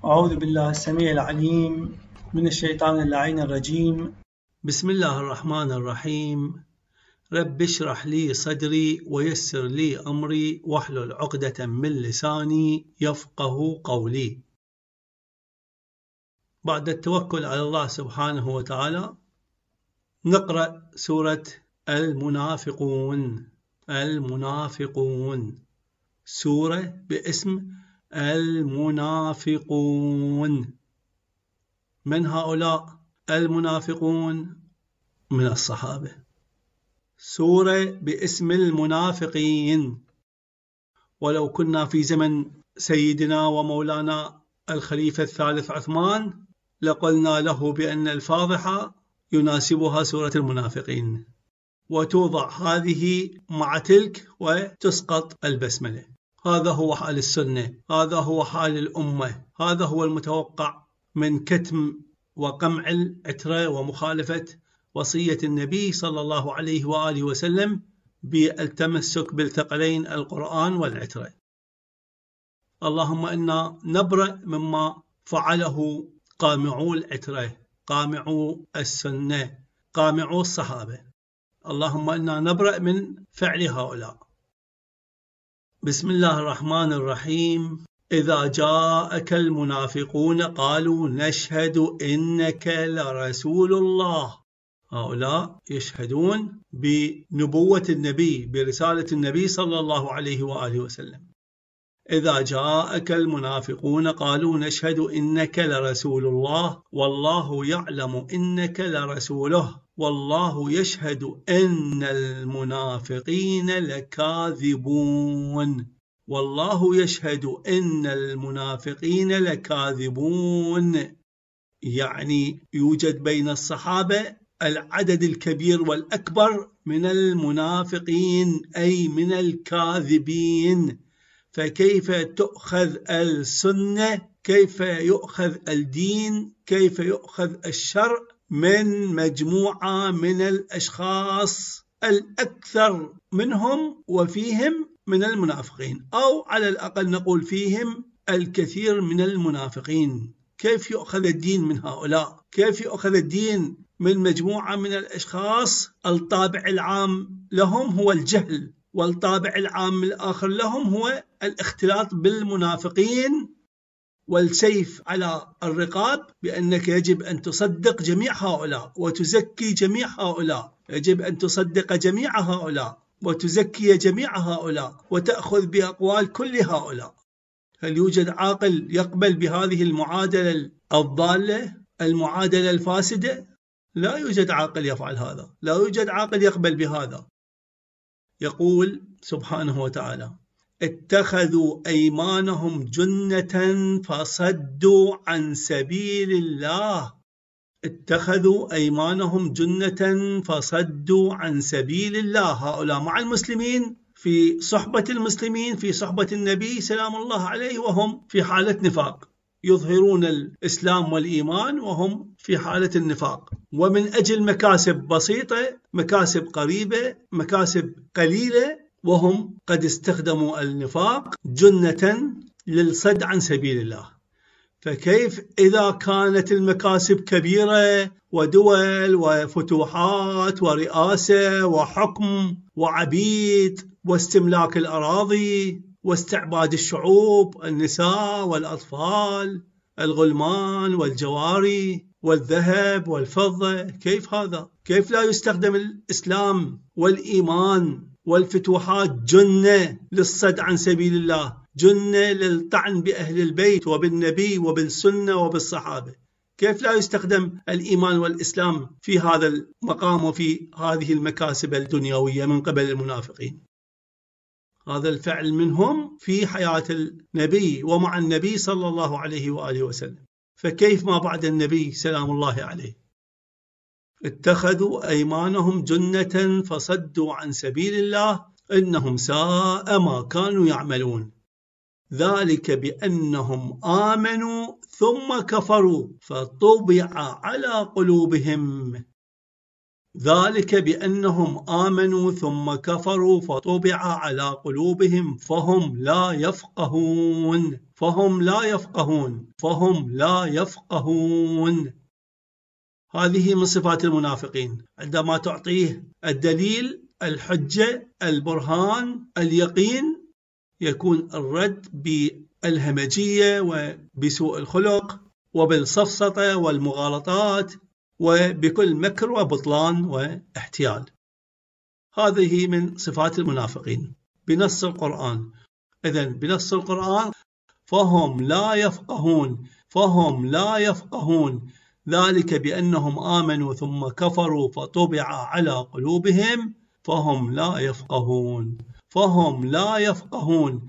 أعوذ بالله السميع العليم من الشيطان اللعين الرجيم. بسم الله الرحمن الرحيم. رب اشرح لي صدري ويسر لي أمري واحلل عقدة من لساني يفقه قولي. بعد التوكل على الله سبحانه وتعالى نقرأ سورة المنافقون. سورة باسم المنافقون. من هؤلاء المنافقون؟ من الصحابة. سورة باسم المنافقين. ولو كنا في زمن سيدنا ومولانا الخليفة الثالث عثمان لقلنا له بأن الفاضحة يناسبها سورة المنافقين، وتوضع هذه مع تلك وتسقط البسملة. هذا هو حال السنة، هذا هو حال الأمة، هذا هو المتوقع من كتم وقمع العترة ومخالفة وصية النبي صلى الله عليه وآله وسلم بالتمسك بالثقلين القرآن والعترة. اللهم إنا نبرأ مما فعله قامعو العترة، قامعو السنة، قامعو الصحابة. اللهم إنا نبرأ من فعل هؤلاء. بسم الله الرحمن الرحيم. إذا جاءك المنافقون قالوا نشهد إنك لرسول الله. هؤلاء يشهدون بنبوة النبي، برسالة النبي صلى الله عليه وآله وسلم. إذا جاءك المنافقون قالوا نشهد إنك لرسول الله والله يعلم إنك لرسوله والله يشهد إن المنافقين لكاذبون. والله يشهد إن المنافقين لكاذبون، يعني يوجد بين الصحابة العدد الكبير والأكبر من المنافقين، أي من الكاذبين. فكيف تؤخذ السنة؟ كيف يؤخذ الدين؟ كيف يؤخذ الشرع من مجموعة من الأشخاص الأكثر منهم وفيهم من المنافقين، أو على الأقل نقول فيهم الكثير من المنافقين؟ كيف يؤخذ الدين من هؤلاء؟ كيف يؤخذ الدين من مجموعة من الأشخاص الطابع العام لهم هو الجهل، والطابع العام الآخر لهم هو الاختلاط بالمنافقين، والسيف على الرقاب بأنك يجب أن تصدق جميع هؤلاء وتزكي جميع هؤلاء، يجب أن تصدق جميع هؤلاء وتزكي جميع هؤلاء وتأخذ بأقوال كل هؤلاء. هل يوجد عاقل يقبل بهذه المعادلة الضالة، المعادلة الفاسدة؟ لا يوجد عاقل يفعل هذا، لا يوجد عاقل يقبل بهذا. يقول سبحانه وتعالى: اتخذوا أيمانهم جنة فصدوا عن سبيل الله. اتخذوا أيمانهم جنة فصدوا عن سبيل الله. هؤلاء مع المسلمين، في صحبة المسلمين، في صحبة النبي سلام الله عليه، وهم في حالة نفاق، يظهرون الإسلام والإيمان وهم في حالة النفاق، ومن أجل مكاسب بسيطة، مكاسب قريبة، مكاسب قليلة، وهم قد استخدموا النفاق جنة للصد عن سبيل الله. فكيف إذا كانت المكاسب كبيرة ودول وفتوحات ورئاسة وحكم وعبيد واستملاك الأراضي واستعباد الشعوب، النساء والأطفال، الغلمان والجواري والذهب والفضة، كيف هذا؟ كيف لا يستخدم الإسلام والإيمان والفتوحات جنة للصد عن سبيل الله، جنة للطعن بأهل البيت وبالنبي وبالسنة وبالصحابة؟ كيف لا يستخدم الإيمان والإسلام في هذا المقام وفي هذه المكاسب الدنيوية من قبل المنافقين؟ هذا الفعل منهم في حياة النبي ومع النبي صلى الله عليه وآله وسلم، فكيف ما بعد النبي سلام الله عليه؟ اتخذوا أيمانهم جنة فصدوا عن سبيل الله إنهم ساء ما كانوا يعملون. ذلك بأنهم آمنوا ثم كفروا فطبع على قلوبهم. ذلك بأنهم آمنوا ثم كفروا فطبع على قلوبهم فهم لا يفقهون فهم لا يفقهون فهم لا يفقهون. هذه من صفات المنافقين، عندما تعطيه الدليل، الحجة، البرهان، اليقين، يكون الرد بالهمجية وبسوء الخلق وبالسفسطة والمغالطات وبكل مكر وبطلان واحتيال. هذه من صفات المنافقين بنص القرآن. إذن بنص القرآن فهم لا يفقهون فهم لا يفقهون، ذلك بأنهم آمنوا ثم كفروا فطبع على قلوبهم فهم لا يفقهون فهم لا يفقهون.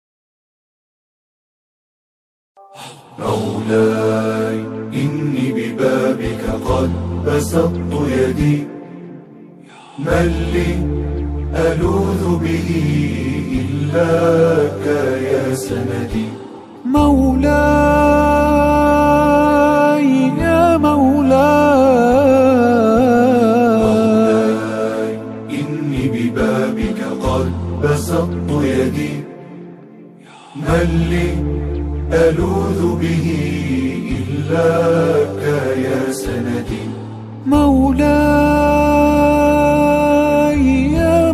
مولاي إني ببابك قد بسطت يدي، من لي ألوذ به إلاك يا سندي. مولاي يا مولاي إني ببابك قد بسطت يدي، من لي ألوذ به إلاك يا سندي. مولاي يا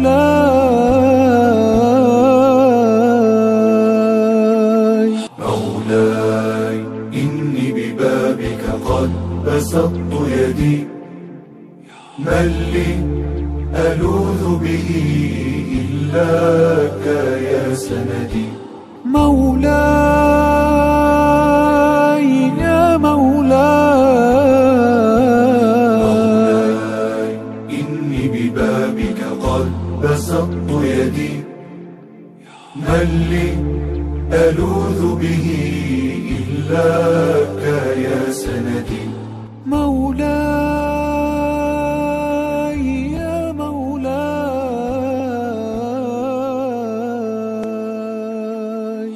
مولاي مولاي إني ببابك قد بسطت يدي، من لي ألوذ به إلاك يا سندي. مولاي يا مولاي إني ببابك قد بسطت يدي، من لي ألوذ به إلاك يا سندي. مولاي يا مولاي.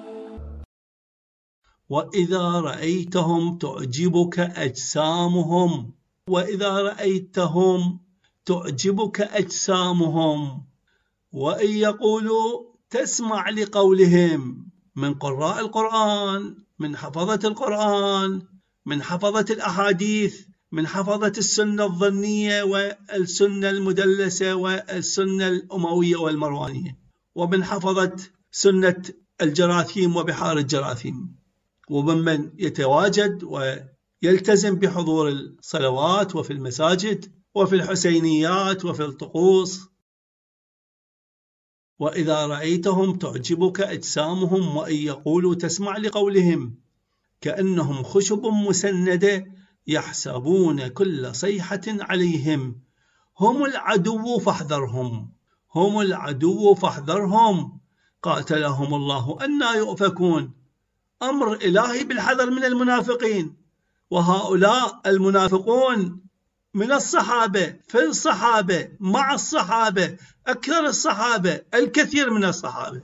وإذا رأيتهم تعجبك أجسامهم وإذا رأيتهم تعجبك أجسامهم وإن يقولوا تسمع لقولهم، من قراء القرآن، من حفظة القرآن، من حفظة الأحاديث، من حفظة السنة الظنية والسنة المدلسة والسنة الأموية والمروانية، ومن حفظة سنة الجراثيم وبحار الجراثيم، وممن يتواجد ويلتزم بحضور الصلوات وفي المساجد وفي الحسينيات وفي الطقوس. وإذا رأيتهم تعجبك أجسامهم وإن يقولوا تسمع لقولهم كأنهم خشب مسندة يحسبون كل صيحة عليهم هم العدو فاحذرهم هم العدو فاحذرهم قاتلهم الله أنى يؤفكون. أمر إلهي بالحذر من المنافقين، وهؤلاء المنافقون من الصحابة، في الصحابة، مع الصحابة، أكثر الصحابة، الكثير من الصحابة.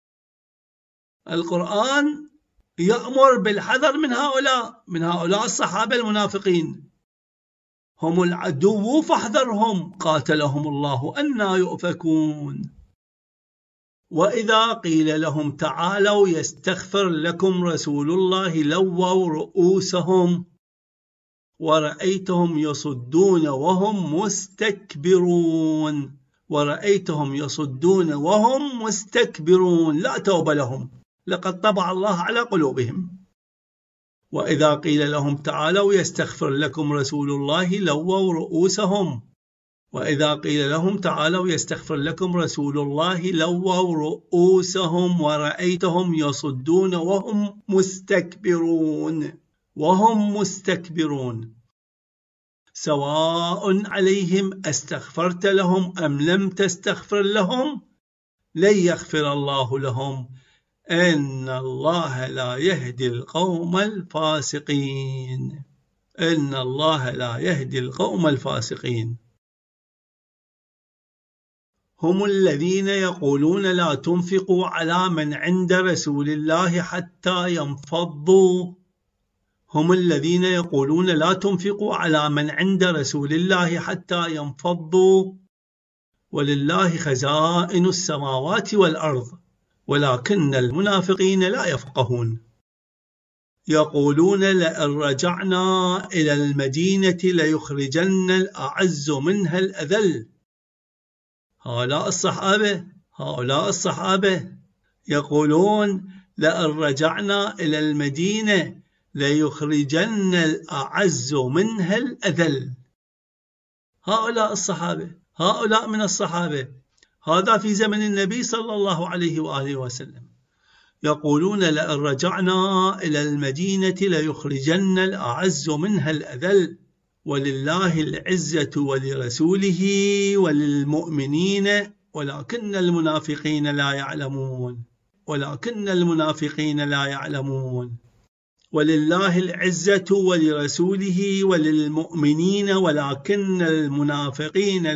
القرآن يأمر بالحذر من هؤلاء الصحابة المنافقين. هم العدو فاحذرهم قاتلهم الله أنى يؤفكون. وإذا قيل لهم تعالوا يستغفر لكم رسول الله لووا رؤوسهم ورأيتهم يصدون وهم مستكبرون. ورأيتهم يصدون وهم مستكبرون، لا توبة لهم، لقد طبع الله على قلوبهم. وإذا قيل لهم تعالوا يستغفر لكم رسول الله لووا رؤوسهم وإذا قيل لهم تعالوا يستغفر لكم رسول الله لووا رؤوسهم ورأيتهم يصدون وهم مستكبرون سواء عليهم أستغفرت لهم أم لم تستغفر لهم لن يغفر الله لهم إن الله لا يهدي القوم الفاسقين. إن الله لا يهدي القوم الفاسقين. هم الذين يقولون لا تنفقوا على من عند رسول الله حتى ينفضوا. هم الذين يقولون لا تنفقوا على من عند رسول الله حتى ينفضوا ولله خزائن السماوات والأرض ولكن المنافقين لا يفقهون. يقولون لئن رجعنا إلى المدينة ليخرجن الأعز منها الأذل. هؤلاء الصحابة يقولون لئن رجعنا إلى المدينة ليخرجن الأعز منها الأذل. هؤلاء من الصحابة، هذا في زمن النبي صلى الله عليه وآله وسلم، يقولون لئن رجعنا إلى المدينة ليخرجن الأعز منها الأذل ولله العزة ولرسوله وللمؤمنين ولكن المنافقين لا يعلمون. ولله العزة ولرسوله وللمؤمنين ولكن المنافقين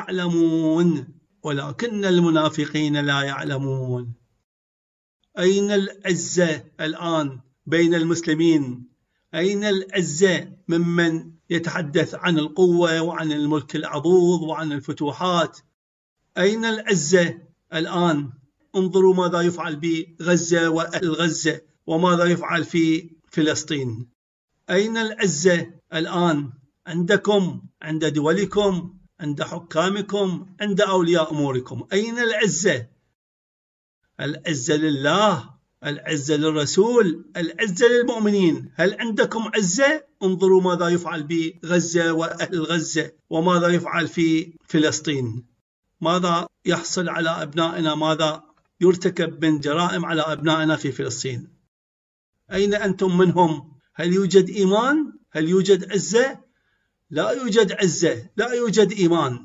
لا يعلمون. أين العزة الآن بين المسلمين؟ أين العزة ممن يتحدث عن القوة وعن الملك العضوض وعن الفتوحات؟ أين العزة الآن؟ انظروا ماذا يفعل بغزة وأهل غزة وماذا يفعل في فلسطين. أين العزة الآن؟ عندكم، عند دولكم، عند حكامكم، عند أولياء أموركم. أين العزة؟ العزة لله، العزة للرسول، العزة للمؤمنين. هل عندكم عزة؟ انظروا ماذا يفعل بغزة وأهل غزة وماذا يفعل في فلسطين. ماذا يحصل على أبنائنا، ماذا يرتكب من جرائم على أبنائنا في فلسطين. أين أنتم منهم؟ هل يوجد إيمان؟ هل يوجد عزة؟ لا يوجد عزة، لا يوجد إيمان.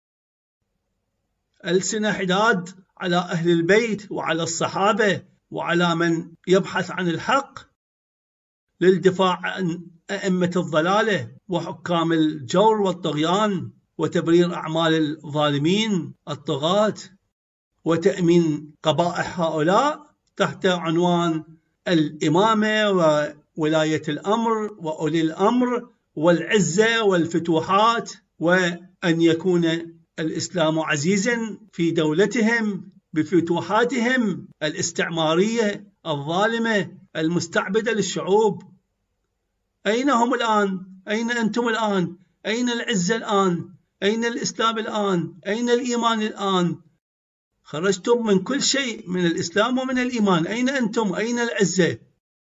ألسنة حداد على أهل البيت وعلى الصحابة وعلى من يبحث عن الحق للدفاع عن أئمة الضلالة وحكام الجور والطغيان وتبرير أعمال الظالمين الطغاة وتأمين قبائح هؤلاء تحت عنوان الإمامة وولاية الأمر وأولي الأمر والعزة والفتوحات، وأن يكون الإسلام عزيزا في دولتهم بفتوحاتهم الاستعمارية الظالمة المستعبدة للشعوب. أين هم الآن؟ أين أنتم الآن؟ أين العزة الآن؟ أين الإسلام الآن؟ أين الإيمان الآن؟ خرجتم من كل شيء، من الإسلام ومن الإيمان. أين أنتم؟ أين العزة؟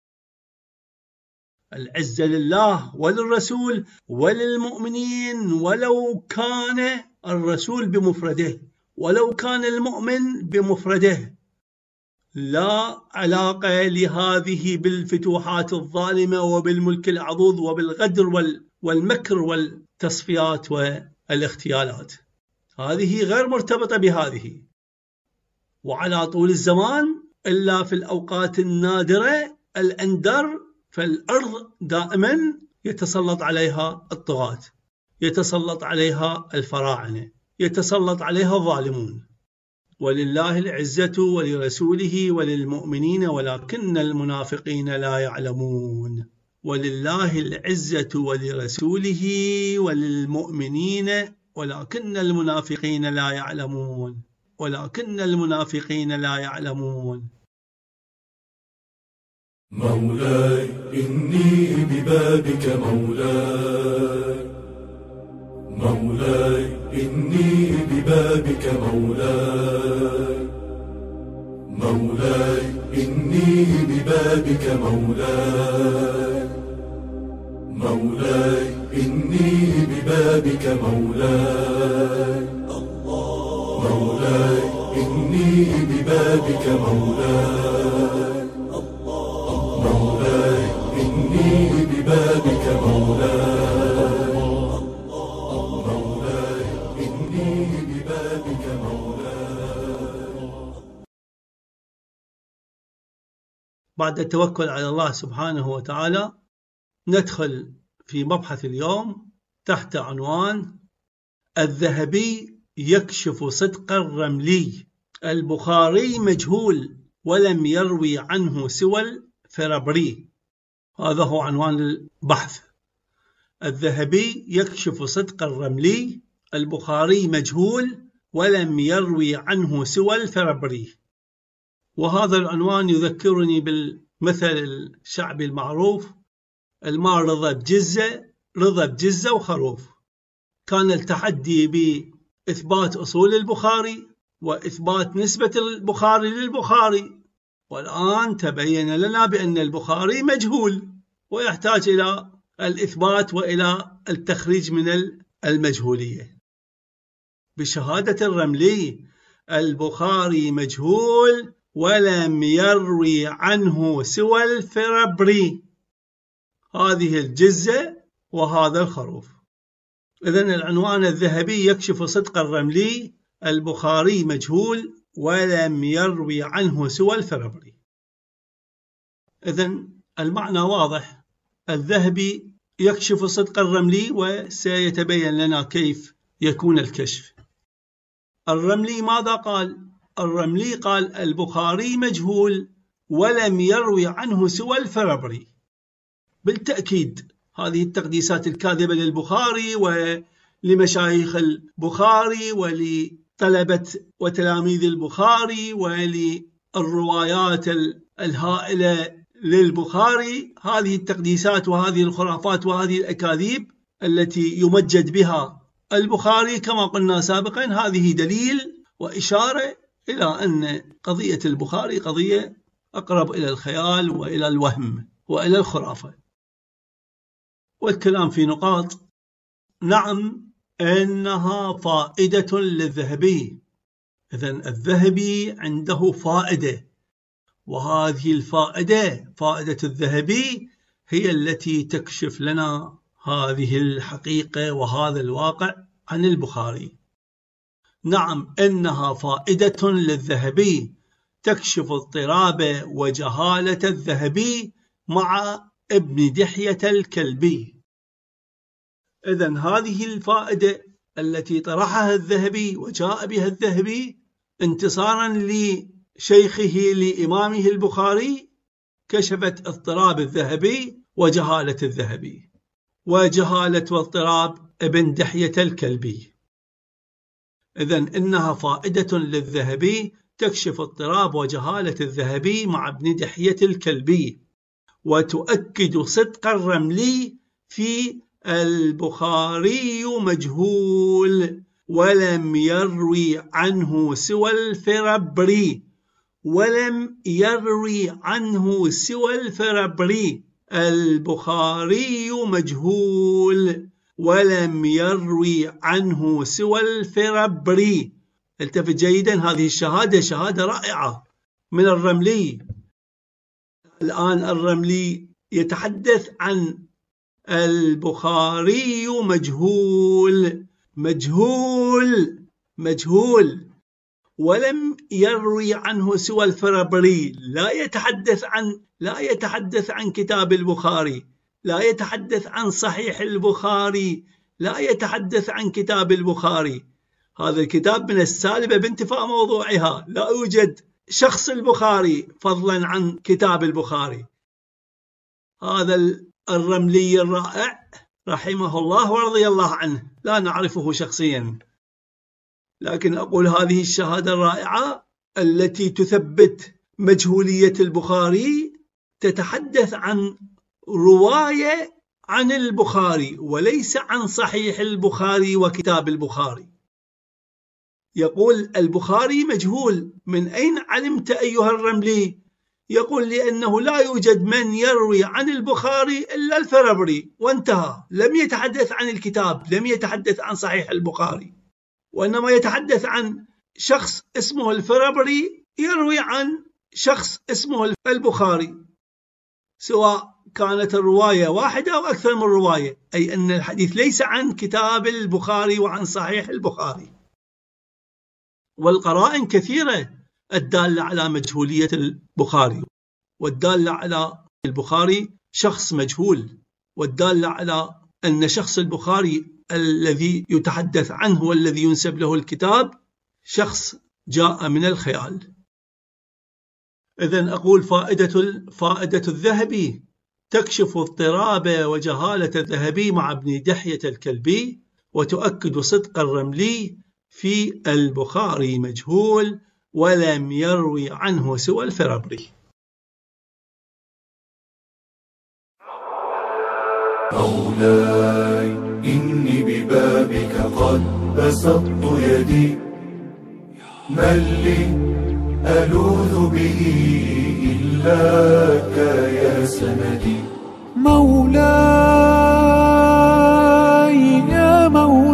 العزة لله وللرسول وللمؤمنين، ولو كان الرسول بمفرده، ولو كان المؤمن بمفرده. لا علاقة لهذه بالفتوحات الظالمة وبالملك العضوض وبالغدر والمكر والتصفيات والاغتيالات. هذه غير مرتبطة بهذه. وعلى طول الزمان إلا في الأوقات النادرة الأندر، فالأرض دائما يتسلط عليها الطغاة، يتسلط عليها الفراعنة، يتسلط عليها الظالمون. ولله العزة ولرسوله وللمؤمنين ولكن المنافقين لا يعلمون. ولله العزة ولرسوله وللمؤمنين ولكن المنافقين لا يعلمون. مولاي إني ببابك مولاي، مولاي إني ببابك مولاي، مولاي إني ببابك مولاي، مولاي إني ببابك مولاي، مولاي إني ببابك مولاي، مولاي إني ببابك مولاي، مولاي إني ببابك مولاي. بعد التوكل على الله سبحانه وتعالى ندخل في مبحث اليوم تحت عنوان الذهبي يكشف صدق الرملي. البخاري مجهول ولم يروي عنه سوى الفرابري. هذا هو عنوان البحث. الذهبي يكشف صدق الرملي، البخاري مجهول ولم يروي عنه سوى الفربري. وهذا العنوان يذكرني بالمثل الشعبي المعروف: المال رضى بجزة وخروف. كان التحدي بإثبات أصول البخاري وإثبات نسبة البخاري للبخاري، والآن تبين لنا بأن البخاري مجهول ويحتاج إلى الإثبات وإلى التخريج من المجهولية. بشهادة الرملي البخاري مجهول ولم يروي عنه سوى الفربري، هذه الجزة وهذا الخروف. إذن العنوان: الذهبي يكشف صدق الرملي، البخاري مجهول ولم يروي عنه سوى الفربري. إذن المعنى واضح، الذهبي يكشف صدق الرملي وسيتبين لنا كيف يكون الكشف. الرملي ماذا قال؟ الرملي قال البخاري مجهول ولم يروي عنه سوى الفربري. بالتأكيد هذه التقديسات الكاذبة للبخاري ولمشايخ البخاري ولطلبة وتلاميذ البخاري وللروايات الهائلة للبخاري، هذه التقديسات وهذه الخرافات وهذه الأكاذيب التي يمجد بها البخاري كما قلنا سابقا، هذه دليل وإشارة إلى أن قضية البخاري قضية أقرب إلى الخيال وإلى الوهم وإلى الخرافة. والكلام في نقاط. نعم، إنها فائدة للذهبي. إذن الذهبي عنده فائدة، وهذه الفائدة، فائدة الذهبي، هي التي تكشف لنا هذه الحقيقة وهذا الواقع عن البخاري. نعم، إنها فائدة للذهبي تكشف اضطراب وجهالة الذهبي مع ابن دحية الكلبي. إذن هذه الفائدة التي طرحها الذهبي وجاء بها الذهبي انتصارا لشيخه لإمامه البخاري، كشفت اضطراب الذهبي وجهالة الذهبي وجهالة واضطراب ابن دحية الكلبي. إذن إنها فائدة للذهبي تكشف اضطراب وجهالة الذهبي مع ابن دحية الكلبي، وتؤكد صدق الرملي في البخاري مجهول ولم يروي عنه سوى الفربري. ولم يروي عنه سوى الفربري، البخاري مجهول ولم يروي عنه سوى الفربري. التفت جيدا، هذه الشهادة شهادة رائعة من الرملي. الآن الرملي يتحدث عن البخاري مجهول ولم يروي عنه سوى الفربري. لا يتحدث عن كتاب البخاري، لا يتحدث عن صحيح البخاري، لا يتحدث عن كتاب البخاري. هذا الكتاب من السالبة بانتفاء موضوعها، لا يوجد شخص البخاري فضلا عن كتاب البخاري. هذا الرملي الرائع رحمه الله ورضي الله عنه، لا نعرفه شخصيا، لكن أقول هذه الشهادة الرائعة التي تثبت مجهولية البخاري تتحدث عن رواية عن البخاري وليس عن صحيح البخاري وكتاب البخاري. يقول البخاري مجهول. من أين علمت أيها الرملي؟ يقول لأنه لا يوجد من يروي عن البخاري إلا الفربري، وانتهى. لم يتحدث عن الكتاب، لم يتحدث عن صحيح البخاري، وإنما يتحدث عن شخص اسمه الفربري يروي عن شخص اسمه البخاري، سواء كانت الرواية واحدة أو أكثر من رواية، أي أن الحديث ليس عن كتاب البخاري وعن صحيح البخاري. والقرائن كثيرة الدالة على مجهولية البخاري، والدالة على البخاري شخص مجهول، والدالة على أن شخص البخاري الذي يتحدث عنه والذي ينسب له الكتاب شخص جاء من الخيال. إذن أقول فائدة الذهبي تكشف اضطراب وجهالة الذهبي مع ابن دحية الكلبي، وتؤكد صدق الرملي في البخاري مجهول ولم يروي عنه سوى الفرابري. مولاي إني ببابك قد بسطت يدي، من لي ألوذ به إلاك يا سندي. مولاي يا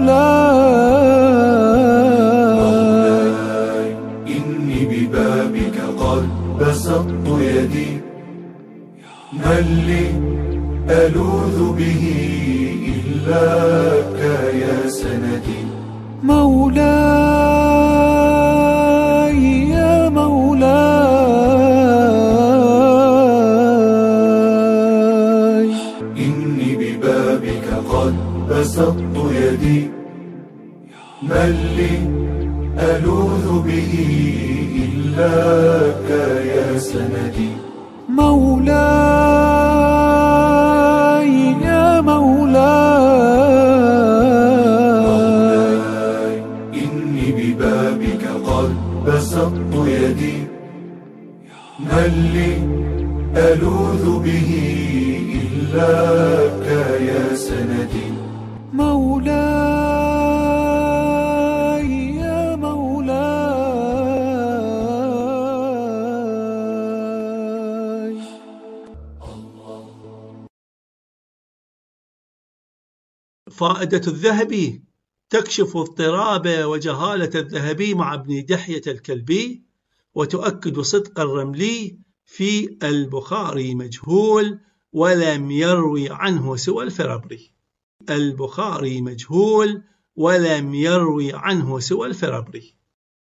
مولاي إني ببابك قد بسطت يدي، من لي ألوذ به إلاك يا سندي. مولاي يا مولاي إني ببابك قد بسطت يدي، من لي ألوذ به إلاك يا سندي. مولاي يا مولاي إني ببابك قد بسطت يدي، من لي ألوذ به إلاك يا سندي. مولاي يا مولاي. فائدة الذهبي تكشف اضطراب وجهالة الذهبي مع ابن دحية الكلبي، وتؤكد صدق الرملي في البخاري مجهول ولم يروي عنه سوى الفرابري. البخاري مجهول ولم يروي عنه سوى الفرابري.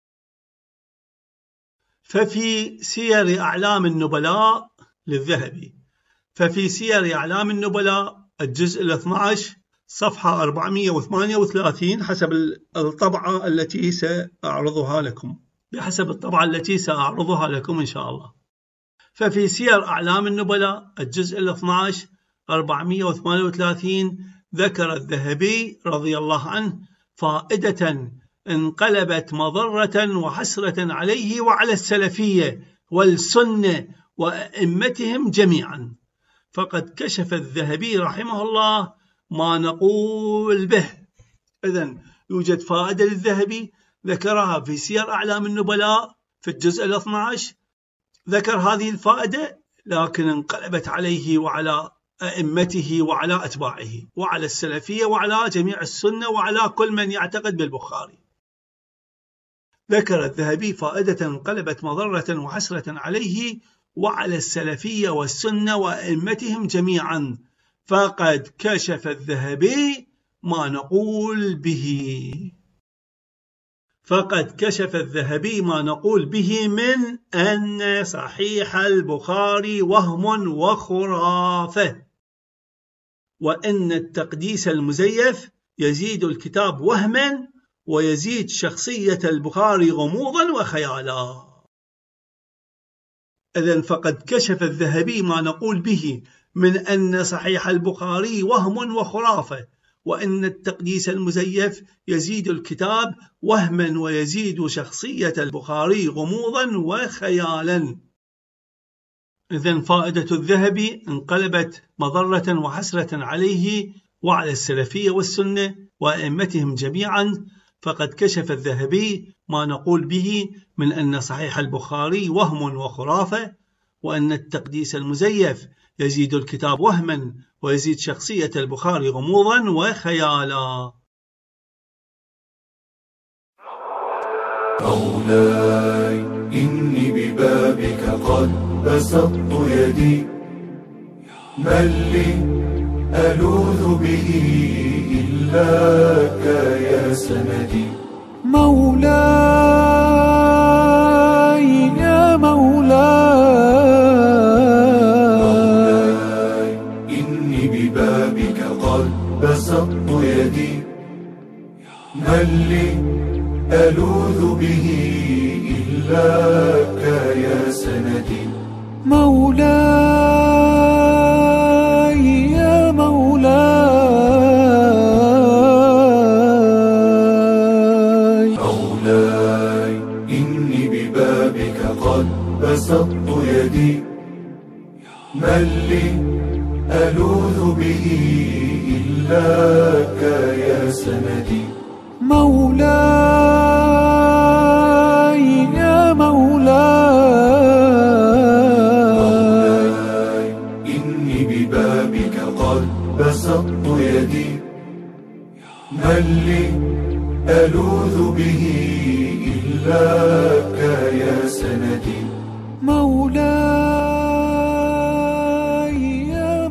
ففي سير أعلام النبلاء للذهبي، ففي سير أعلام النبلاء الجزء 12 صفحة 438 حسب الطبعة التي سأعرضها لكم، بحسب الطبعة التي سأعرضها لكم إن شاء الله. ففي سير أعلام النبلاء الجزء 12 438 ذكر الذهبي رضي الله عنه فائدة انقلبت مضرة وحسرة عليه وعلى السلفية والسنة وأئمتهم جميعا. فقد كشف الذهبي رحمه الله ما نقول به. إذن يوجد فائدة للذهبي ذكرها في سير أعلام النبلاء في الجزء 12، ذكر هذه الفائدة لكن انقلبت عليه وعلى أئمته وعلى أتباعه وعلى السلفية وعلى جميع السنة وعلى كل من يعتقد بالبخاري. ذكر الذهبي فائدة انقلبت مضرة وحسرة عليه وعلى السلفية والسنة وأئمتهم جميعا. فقد كشف الذهبي ما نقول به. فقد كشف الذهبي ما نقول به من أن صحيح البخاري وهم وخرافة، وأن التقديس المزيف يزيد الكتاب وهما ويزيد شخصية البخاري غموضا وخيالا. إذن فقد كشف الذهبي ما نقول به من أن صحيح البخاري وهم وخرافة، وأن التقديس المزيف يزيد الكتاب وهما ويزيد شخصية البخاري غموضا وخيالا. إذن فائدة الذهبي انقلبت مضرة وحسرة عليه وعلى السلفية والسنة وأئمتهم جميعا. فقد كشف الذهبي ما نقول به من أن صحيح البخاري وهم وخرافة، وأن التقديس المزيف يزيد الكتاب وهما ويزيد شخصية البخاري غموضا وخيالا. مولاي إني ببابك قد بسطت يدي، من لي ألوذ به إلاك يا سندي. مولاي يا مولاي إني ببابك قد بسطت يدي، من لي ألوذ به إلاك يا سندي. مولاي يدي من لي ألوذ به إلاك يا سندي مولاي يا مولاي إني ببابك قد بسطت يدي من لي ألوذ به إلاك يا سندي مولاي يا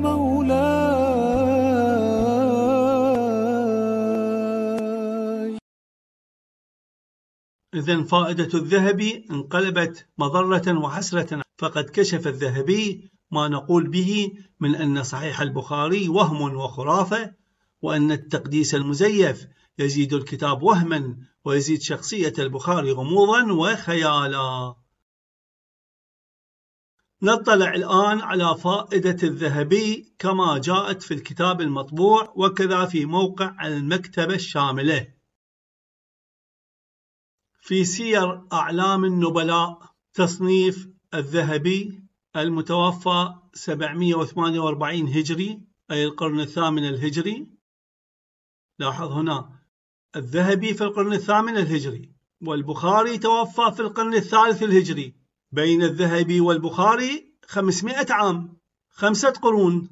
مولاي. إذن فائدة الذهبي انقلبت مضرة وحسرة، فقد كشف الذهبي ما نقول به من أن صحيح البخاري وهم وخرافة، وأن التقديس المزيف يزيد الكتاب وهما ويزيد شخصية البخاري غموضا وخيالا. نطلع الآن على فائدة الذهبي كما جاءت في الكتاب المطبوع وكذا في موقع المكتبة الشاملة. في سير أعلام النبلاء تصنيف الذهبي المتوفى 748 هجري، أي القرن الثامن الهجري. لاحظ هنا الذهبي في القرن الثامن الهجري، والبخاري توفى في القرن الثالث الهجري. بين الذهبي والبخاري 500 عام، 5 قرون.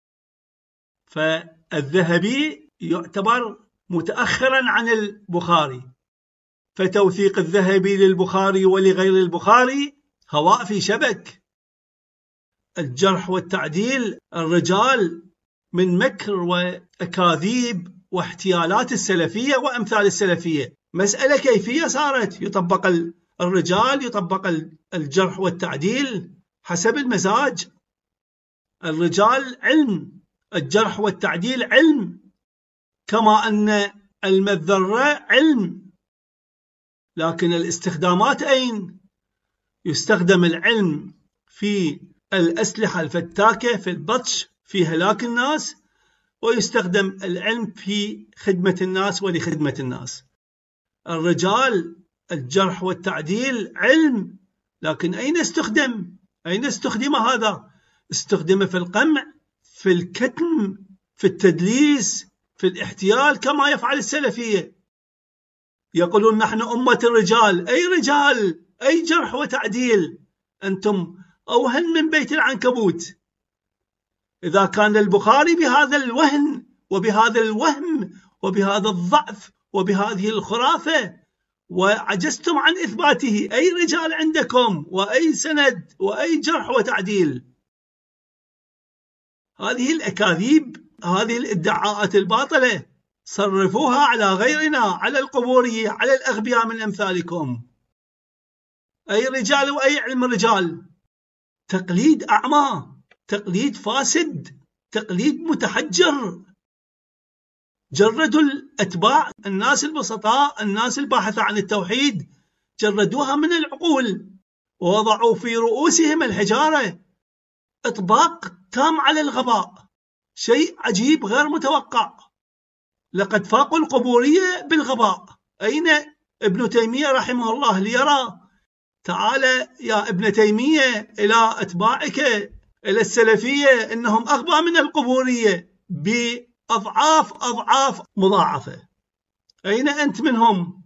فالذهبي يعتبر متأخرا عن البخاري، فتوثيق الذهبي للبخاري ولغير البخاري هواء في شبك. الجرح والتعديل، الرجال من مكر وأكاذيب واحتيالات السلفية وأمثال السلفية. مسألة كيفية صارت، يطبق الرجال، يطبق الجرح والتعديل حسب المزاج. الرجال علم، الجرح والتعديل علم، كما أن المذرة علم. لكن الاستخدامات أين؟ يستخدم العلم في الأسلحة الفتاكة، في البطش، في هلاك الناس، ويستخدم العلم في خدمة الناس ولخدمة الناس. الرجال الجرح والتعديل علم، لكن أين استخدم؟ أين استخدم هذا؟ استخدم في القمع، في الكتم، في التدليس، في الاحتيال، كما يفعل السلفية. يقولون نحن أمة الرجال. أي رجال؟ أي جرح وتعديل؟ أنتم أوهن من بيت العنكبوت. إذا كان البخاري بهذا الوهن وبهذا الوهم وبهذا الضعف وبهذه الخرافة وعجزتم عن إثباته، أي رجال عندكم وأي سند وأي جرح وتعديل؟ هذه الأكاذيب، هذه الادعاءات الباطلة صرفوها على غيرنا، على القبورية، على الأغبياء من أمثالكم. أي رجال وأي علم رجال؟ تقليد أعمى، تقليد فاسد، تقليد متحجر. جردوا الأتباع، الناس البسطاء، الناس الباحثة عن التوحيد، جردوها من العقول ووضعوا في رؤوسهم الحجارة. إطباق تام على الغباء، شيء عجيب غير متوقع. لقد فاقوا القبورية بالغباء. أين ابن تيمية رحمه الله ليرى؟ تعال يا ابن تيمية إلى أتباعك، إلى السلفية، إنهم أغبى من القبورية بأضعاف أضعاف مضاعفة. أين أنت منهم؟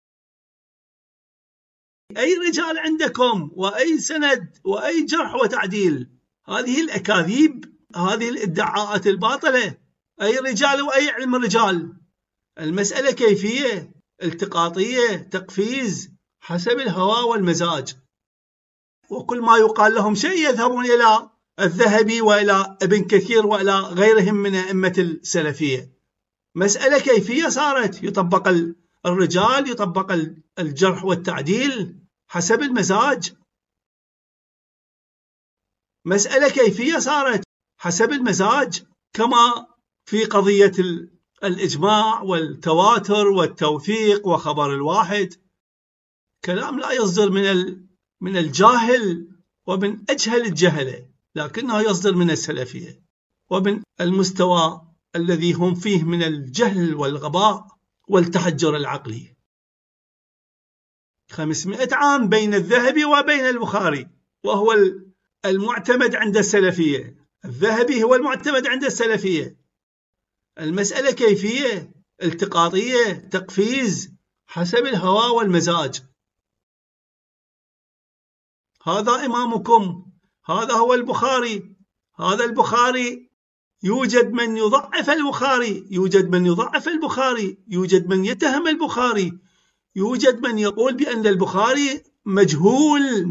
أي رجال عندكم وأي سند وأي جرح وتعديل؟ هذه الأكاذيب، هذه الادعاءات الباطلة. أي رجال وأي علم رجال؟ المسألة كيفية، التقاطية، تقفيز حسب الهوى والمزاج. وكل ما يقال لهم شيء يذهبون إلى الذهبي وإلى ابن كثير وإلى غيرهم من أئمة السلفية. مسألة كيفية صارت، يطبق الرجال، يطبق الجرح والتعديل حسب المزاج. مسألة كيفية صارت حسب المزاج، كما في قضية الإجماع والتواتر والتوثيق وخبر الواحد. كلام لا يصدر من الجاهل ومن أجهل الجهلة، لكنه يصدر من السلفية ومن المستوى الذي هم فيه من الجهل والغباء والتحجر العقلي. 500 عام بين الذهبي وبين البخاري، وهو المعتمد عند السلفية. الذهبي هو المعتمد عند السلفية. المسألة كيفية، التقاطية، تقفيز حسب الهوى والمزاج. هذا إمامكم، هذا هو البخاري. هذا البخاري يوجد من يضعف البخاري، يوجد من يضعف البخاري، يوجد من يتهم البخاري، يوجد من يقول بأن البخاري مجهول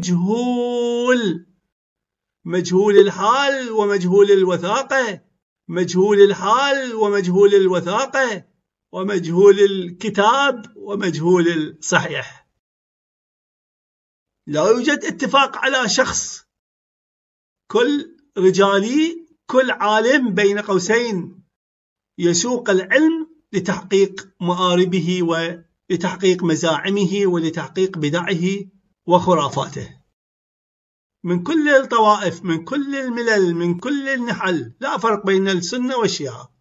مجهول الحال ومجهول الوثاقة، مجهول الحال ومجهول الوثاقة، ومجهول الكتاب ومجهول الصحيح. لا يوجد اتفاق على شخص. كل رجالي، كل عالم بين قوسين يسوق العلم لتحقيق مآربه ولتحقيق مزاعمه ولتحقيق بدعه وخرافاته، من كل الطوائف، من كل الملل، من كل النحل، لا فرق بين السنة والشيعة.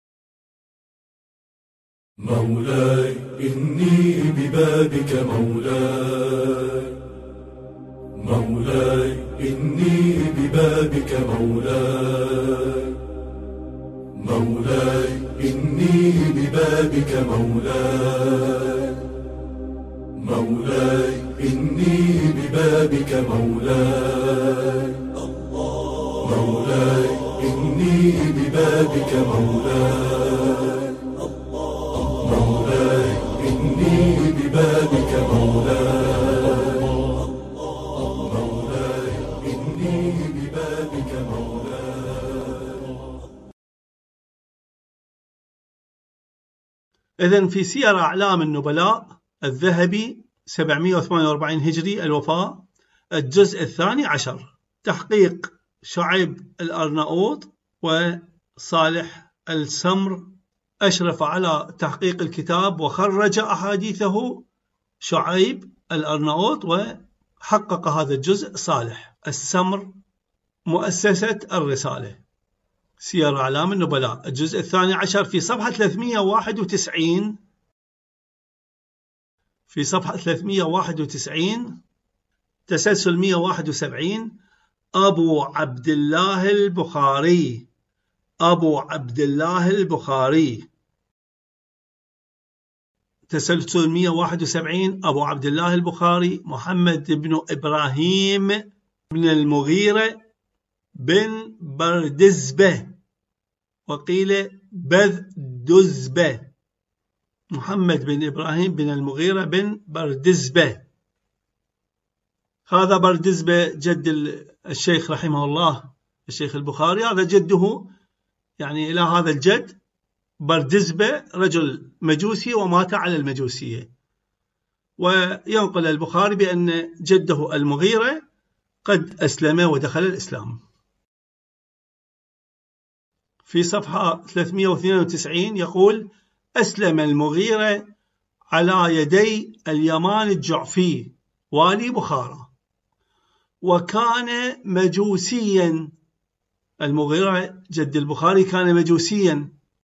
مولاي إني ببابك مولاي، مولاي إني ببابك مولاي، مولاي إني ببابك مولاي، مولاي إني ببابك مولاي، مولاي إني ببابك مولاي، مولاي إني ببابك مولاي، مولاي إني ببابك مولاي. إذن في سير أعلام النبلاء الذهبي 748 هجري الوفاة، الجزء 12، تحقيق شعيب الأرناؤوط وصالح السمر، أشرف على تحقيق الكتاب وخرج أحاديثه شعيب الأرناؤوط، وحقق هذا الجزء صالح السمر، مؤسسة الرسالة. سير أعلام النبلاء الجزء 12 في صفحة 391، في صفحة 391 تسلسل 171، أبو عبد الله البخاري، أبو عبد الله البخاري، تسلسل 171، أبو عبد الله البخاري محمد بن إبراهيم بن المغيرة بن بردزبة، وقيل بذدزبة، محمد بن إبراهيم بن المغيرة بن بردزبة. هذا بردزبة جد الشيخ رحمه الله، الشيخ البخاري، هذا جده، يعني إلى هذا الجد بردزبة رجل مجوسي ومات على المجوسية. وينقل البخاري بأن جده المغيرة قد أسلم ودخل الإسلام. في صفحة 392 يقول: أسلم المغيرة على يدي اليمان الجعفي والي بخارى، وكان مجوسيا. المغيرة جد البخاري كان مجوسيا،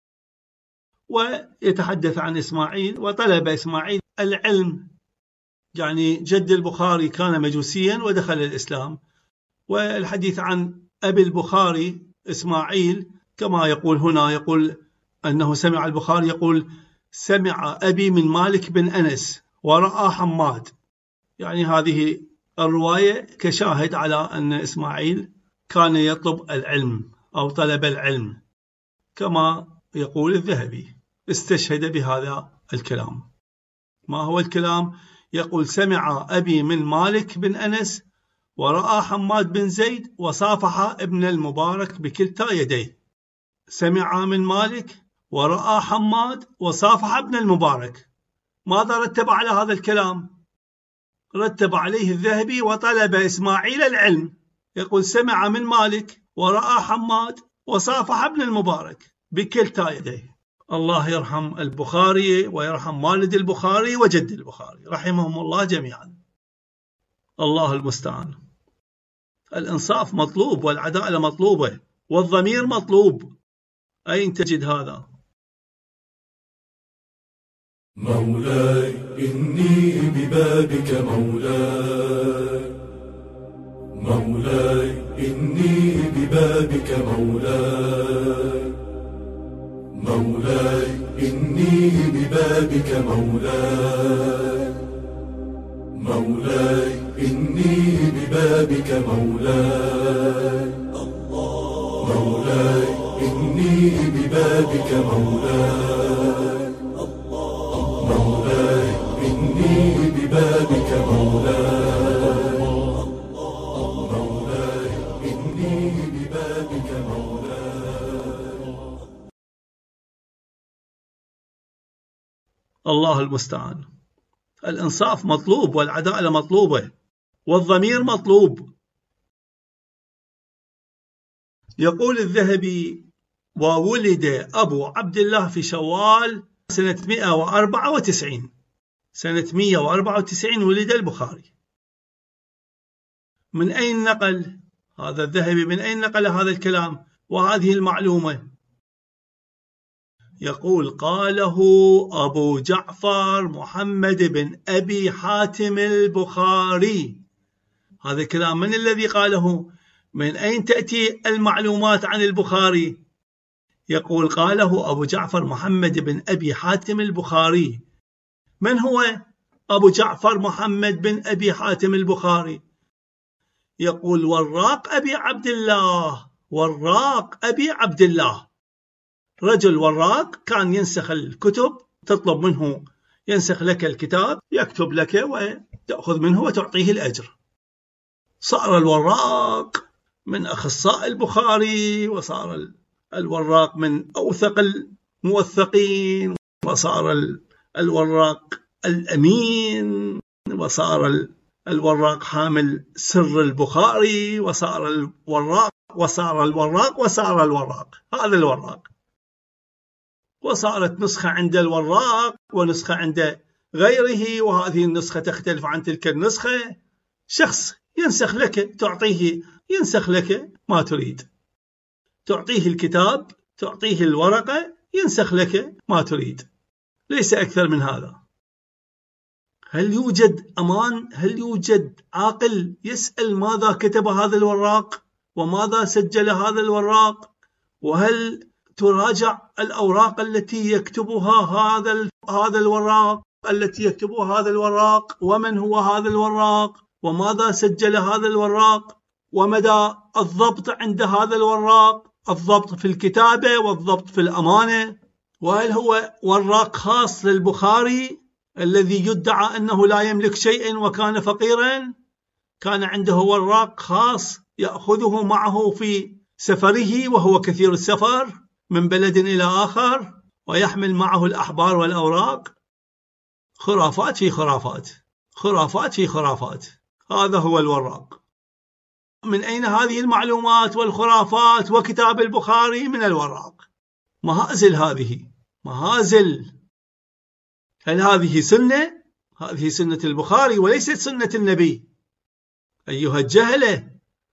ويتحدث عن إسماعيل، وطلب إسماعيل العلم، يعني جد البخاري كان مجوسيا ودخل الإسلام. والحديث عن أبي البخاري إسماعيل كما يقول هنا، يقول أنه سمع البخاري يقول: سمع أبي من مالك بن أنس ورأى حماد، يعني هذه الرواية كشاهد على أن إسماعيل كان يطلب العلم أو طلب العلم، كما يقول الذهبي، استشهد بهذا الكلام. ما هو الكلام؟ يقول: سمع أبي من مالك بن أنس ورأى حماد بن زيد وصافح ابن المبارك بكلتا يديه. سمع من مالك ورأى حماد وصافح ابن المبارك. ماذا رتب على هذا الكلام؟ رتب عليه الذهبي: وطلب إسماعيل العلم. يقول: سمع من مالك ورأى حماد وصافح ابن المبارك بكلتا يديه. الله يرحم البخاري ويرحم والد البخاري وجد البخاري رحمهم الله جميعا. الله المستعان. الإنصاف مطلوب، والعدالة مطلوبة، والضمير مطلوب. أين تجد هذا؟ مولاي إني ببابك مولاي، مولاي إني ببابك مولاي، مولاي إني ببابك مولاي، مولاي إني ببابك مولاي، مولاي إني ببابك مولاي، مولاي إني ببابك مولاي، مولاي إني ببابك مولاي. الله المستعان. الإنصاف مطلوب والعدالة مطلوبة والضمير مطلوب. يقول الذهبي: وولد أبو عبد الله في شوال سنة 194. سنة 194 ولد البخاري. من أين نقل هذا الذهبي؟ من أين نقل هذا الكلام وهذه المعلومة؟ يقول: قاله أبو جعفر محمد بن أبي حاتم البخاري. هذا الكلام من الذي قاله؟ من أين تأتي المعلومات عن البخاري؟ يقول: قاله أبو جعفر محمد بن أبي حاتم البخاري. من هو أبو جعفر محمد بن أبي حاتم البخاري؟ يقول: وراق أبي عبد الله. وراق أبي عبد الله رجل وراق، كان ينسخ الكتب، تطلب منه ينسخ لك الكتاب، يكتب لك وتأخذ منه وتعطيه الأجر. صار الوراق من أخصائي البخاري، وصار الوراق من أوثق الموثقين، وصار الوراق الأمين، وصار الوراق حامل سر البخاري، وصار الوراق وصار الوراق وصار الوراق. هذا الوراق. وصارت نسخة عند الوراق ونسخة عند غيره، وهذه النسخة تختلف عن تلك النسخة. شخص ينسخ لك، تعطيه ينسخ لك ما تريد، تعطيه الكتاب، تعطيه الورقة، ينسخ لك ما تريد، ليس أكثر من هذا. هل يوجد أمان؟ هل يوجد عاقل يسأل ماذا كتب هذا الوراق وماذا سجل هذا الوراق؟ وهل تراجع الأوراق التي يكتبها هذا الوراق، التي يكتبها هذا الوراق، ومن هو هذا الوراق، وماذا سجل هذا الوراق، ومدى الضبط عند هذا الوراق، الضبط في الكتابة والضبط في الأمانة. وهل هو وراق خاص للبخاري الذي يدعى أنه لا يملك شيئا وكان فقيرا؟ كان عنده وراق خاص يأخذه معه في سفره، وهو كثير السفر من بلد إلى آخر، ويحمل معه الأحبار والأوراق. خرافات في خرافات، خرافات في خرافات. هذا هو الوراق. من أين هذه المعلومات والخرافات وكتاب البخاري؟ من الوراق. مهازل، هذه مهازل. هل هذه سنة؟ هذه سنة البخاري وليست سنة النبي. أيها الجهلة،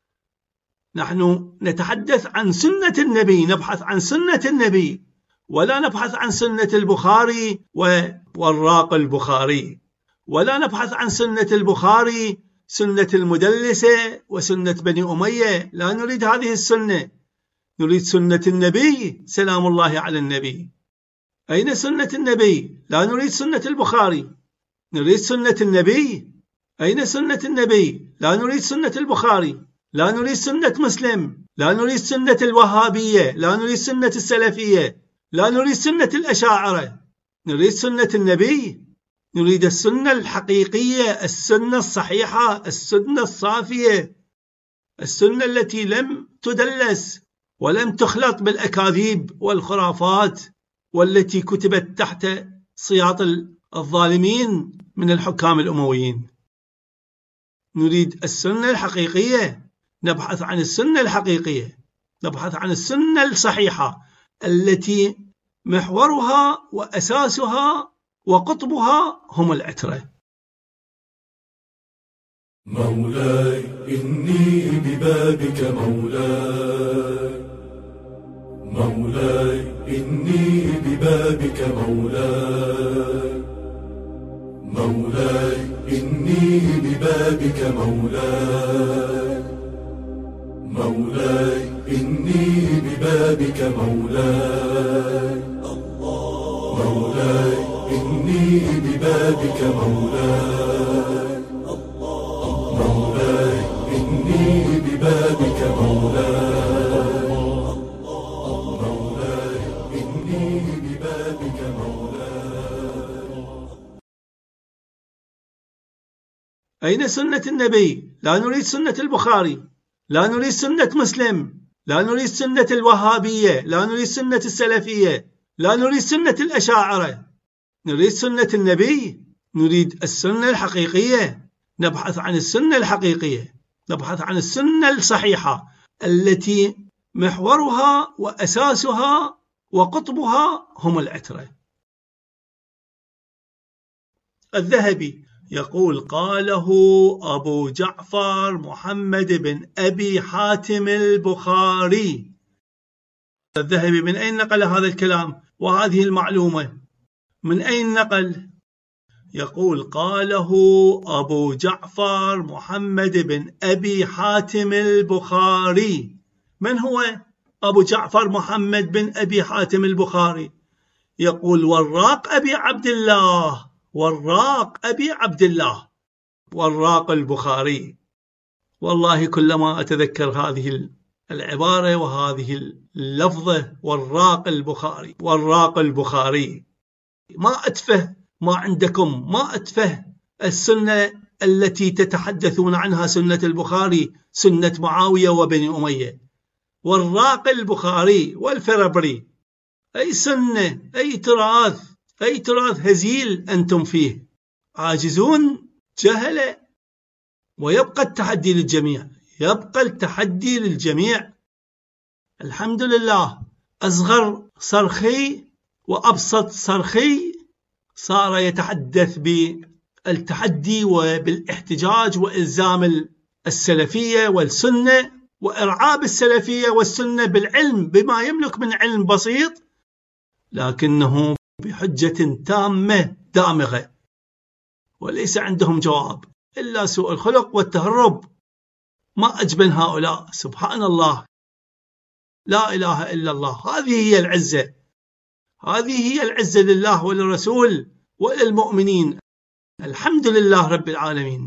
نحن نتحدث عن سنة النبي، نبحث عن سنة النبي، ولا نبحث عن سنة البخاري ووراق البخاري، ولا نبحث عن سنة البخاري سنة المدلسة وسنة بني أمية. لا نريد هذه السنة، نريد سنة النبي، سلام الله على النبي. أين سنة النبي؟ لا نريد سنة البخاري، نريد سنة النبي. أين سنة النبي؟ لا نريد سنة البخاري، لا نريد سنة مسلم، لا نريد سنة الوهابية، لا نريد سنة السلفية، لا نريد سنة الأشاعرة، نريد سنة النبي. نريد السنة الحقيقية، السنة الصحيحة، السنة الصافية، السنة التي لم تدلس ولم تخلط بالأكاذيب والخرافات، والتي كتبت تحت سياط الظالمين من الحكام الأمويين. نريد السنة الحقيقية، نبحث عن السنة الحقيقية، نبحث عن السنة الصحيحة التي محورها وأساسها وقطبها هم العترة. مولاي إني ببابك مولاي، مولاي إني ببابك مولاي، مولاي إني ببابك مولاي، مولاي إني ببابك مولاي، مولاي إني ببابك مولاي، مولاي إني ببابك مولاي، مولاي إني ببابك مولاي. أين سنة النبي؟ لا نريد سنة البخاري، لا نريد سنة مسلم، لا نريد سنة الوهابية، لا نريد سنة السلفية، لا نريد سنة الأشاعرة، نريد سنة النبي، نريد السنة الحقيقية، نبحث عن السنة الحقيقية، نبحث عن السنة الصحيحة التي محورها وأساسها وقطبها هم العترة. الذهبي يقول: قاله أبو جعفر محمد بن أبي حاتم البخاري. الذهبي من أين نقل هذا الكلام وهذه المعلومة؟ من أين نقل؟ يقول: قاله أبو جعفر محمد بن أبي حاتم البخاري. من هو أبو جعفر محمد بن أبي حاتم البخاري؟ يقول: وراق أبي عبد الله، وراق أبي عبد الله، وراق البخاري. والله كلما أتذكر هذه العبارة وهذه اللفظة، وراق البخاري، وراق البخاري، ما أتفه ما عندكم، ما أتفه السنة التي تتحدثون عنها سنة البخاري، سنة معاوية وبني أمية. وراق البخاري والفربري، أي سنة، أي تراث، أي تراث هزيل أنتم فيه، عاجزون، جهلة. ويبقى التحدي للجميع، يبقى التحدي للجميع. الحمد لله أصغر صرخي وأبسط صرخي صار يتحدث بالتحدي وبالاحتجاج وإلزام السلفية والسنة وإرعاب السلفية والسنة بالعلم، بما يملك من علم بسيط، لكنه بحجة تامة دامغة، وليس عندهم جواب إلا سوء الخلق والتهرب. ما أجبن هؤلاء، سبحان الله، لا إله إلا الله. هذه هي العزة، هذه هي العزة لله وللرسول وللمؤمنين. الحمد لله رب العالمين.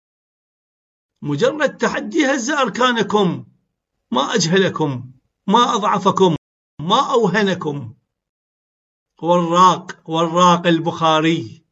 مجرد تحدي هز أركانكم، ما أجهلكم، ما أضعفكم، ما أوهنكم. وراق البخاري.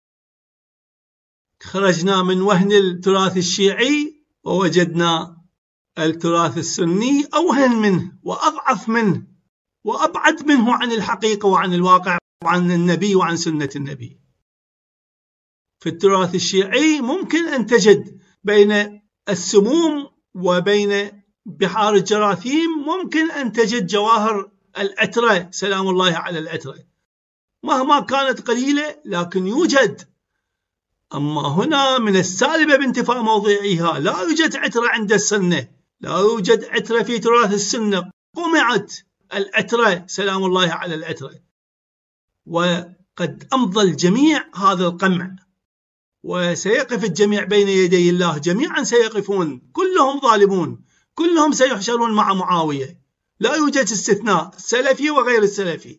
خرجنا من وهن التراث الشيعي ووجدنا التراث السني أوهن منه وأضعف منه وأبعد منه عن الحقيقة وعن الواقع وعن النبي وعن سنة النبي. في التراث الشيعي ممكن أن تجد بين السموم وبين بحار الجراثيم، ممكن أن تجد جواهر العترة، سلام الله على العترة، مهما كانت قليلة لكن يوجد. أما هنا من السالبة بانتفاء موضعها، لا يوجد عترة عند السنة، لا يوجد عترة في تراث السنة، قمعت العترة، سلام الله على العترة. وقد أمضى الجميع هذا القمع، وسيقف الجميع بين يدي الله، جميعا سيقفون، كلهم ظالمون، كلهم سيحشرون مع معاوية، لا يوجد استثناء، سلفي وغير السلفي.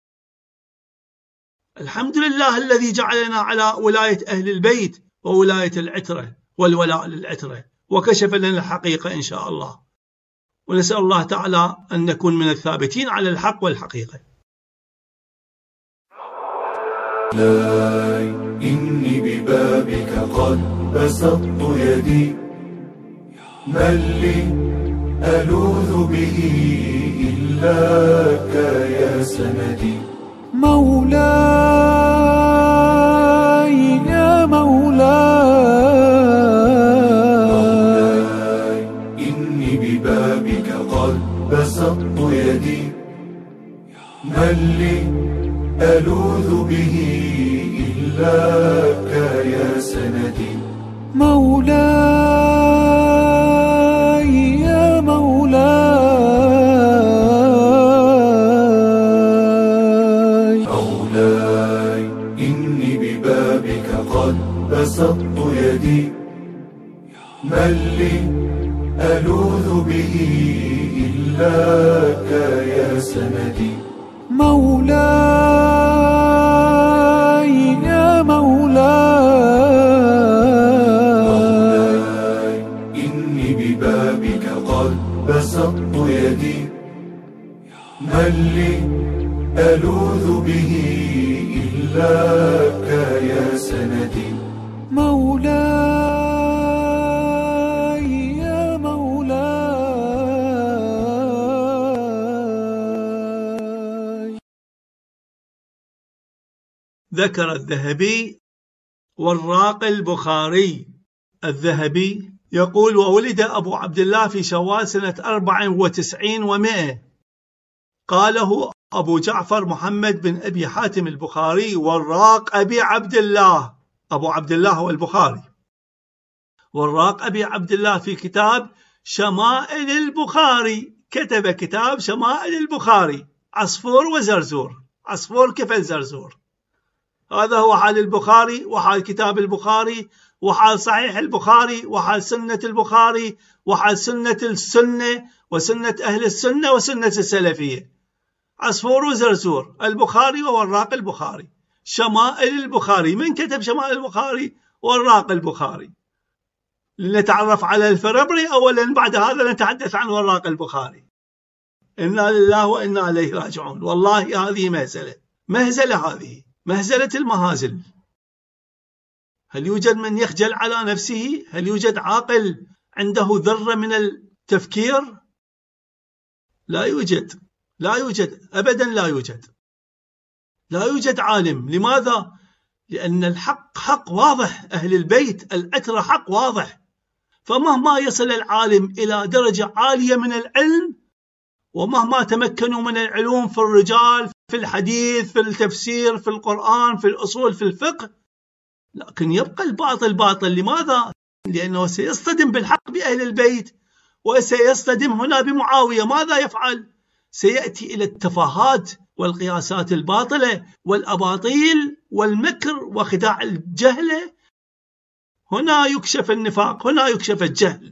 الحمد لله الذي جعلنا على ولاية أهل البيت وولاية العترة والولاء للعترة، وكشف لنا الحقيقة إن شاء الله، ونسأل الله تعالى أن نكون من الثابتين على الحق والحقيقة. مولاي إني ببابك قد بسطت يدي، من لي ألوذ به إلاك يا سندي. مولاي يا مولاي، إني ببابك قد بسطت يدي، من لي ألوذ به إلاك يا سندي. مولاي يا مولاي، مولاي إني ببابك قد بسطت يدي، من لي ألوذ به إلاك يا سندي. مولاي يا مولاي إني ببابك قد بسطت يدي. من لي ألوذ به إلاك يا سندي. مولاي يا مولاي. ذكر الذهبي والراق البخاري. الذهبي يقول: وولد أبو عبد الله في شوال سنة 94 و100. قاله أبو جعفر محمد بن أبي حاتم البخاري والراق أبي عبد الله. أبو عبد الله هو البخاري، والراق أبي عبد الله في كتاب شمائل البخاري. كتب كتاب شمائل البخاري، عصفور وزرزور، عصفور كفل زرزور. هذا هو حال البخاري وحال كتاب البخاري وحال صحيح البخاري وحال سنة البخاري وحال سنة السنة وسنة أهل السنة وسنة السلفية. عصفور وزرزور، البخاري ووراق البخاري. شمائل البخاري، من كتب شمائل البخاري؟ وراق البخاري. لنتعرف على الفربري أولا، بعد هذا نتحدث عن وراق البخاري. إنا لله وإنا إليه راجعون. والله هذه مهزلة، هذه مهزلة المهازل. هل يوجد من يخجل على نفسه؟ هل يوجد عاقل عنده ذرة من التفكير؟ لا يوجد، لا يوجد أبدا، لا يوجد، لا يوجد عالم. لماذا؟ لأن الحق حق واضح، أهل البيت الأترى حق واضح. فمهما يصل العالم إلى درجة عالية من العلم، ومهما تمكنوا من العلوم في الرجال، في الحديث، في التفسير، في القرآن، في الأصول، في الفقه، لكن يبقى الباطل باطل. لماذا؟ لأنه سيصطدم بالحق بأهل البيت، وسيصطدم هنا بمعاوية. ماذا يفعل؟ سيأتي إلى التفاهات والقياسات الباطلة والأباطيل والمكر وخداع الجهلة. هنا يكشف النفاق، هنا يكشف الجهل.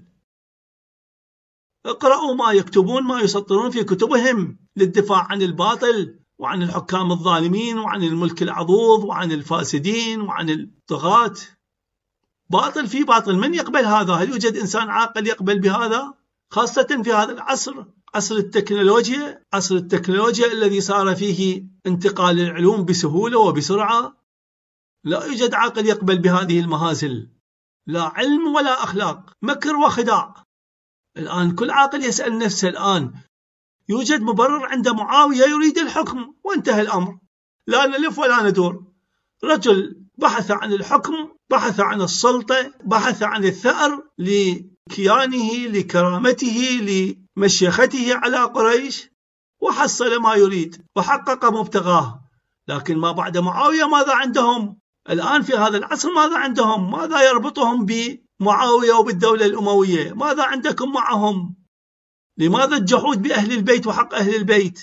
اقرأوا ما يكتبون، ما يسطرون في كتبهم للدفاع عن الباطل وعن الحكام الظالمين وعن الملك العضوض وعن الفاسدين وعن الطغاة. باطل في باطل. من يقبل هذا؟ هل يوجد إنسان عاقل يقبل بهذا؟ خاصة في هذا العصر، عصر التكنولوجيا الذي صار فيه انتقال العلوم بسهولة وبسرعة. لا يوجد عاقل يقبل بهذه المهازل، لا علم ولا أخلاق، مكر وخداع. الآن كل عاقل يسأل نفسه الآن: يوجد مبرر عند معاوية يريد الحكم وانتهى الأمر، لا نلف ولا ندور. رجل بحث عن الحكم، بحث عن السلطة، بحث عن الثأر لكيانه، لكرامته، لمشيخته على قريش، وحصل ما يريد وحقق مبتغاه. لكن ما بعد معاوية ماذا عندهم؟ الآن في هذا العصر ماذا عندهم؟ ماذا يربطهم بمعاوية وبالدولة الأموية؟ ماذا عندكم معهم؟ لماذا الجحود بأهل البيت وحق أهل البيت؟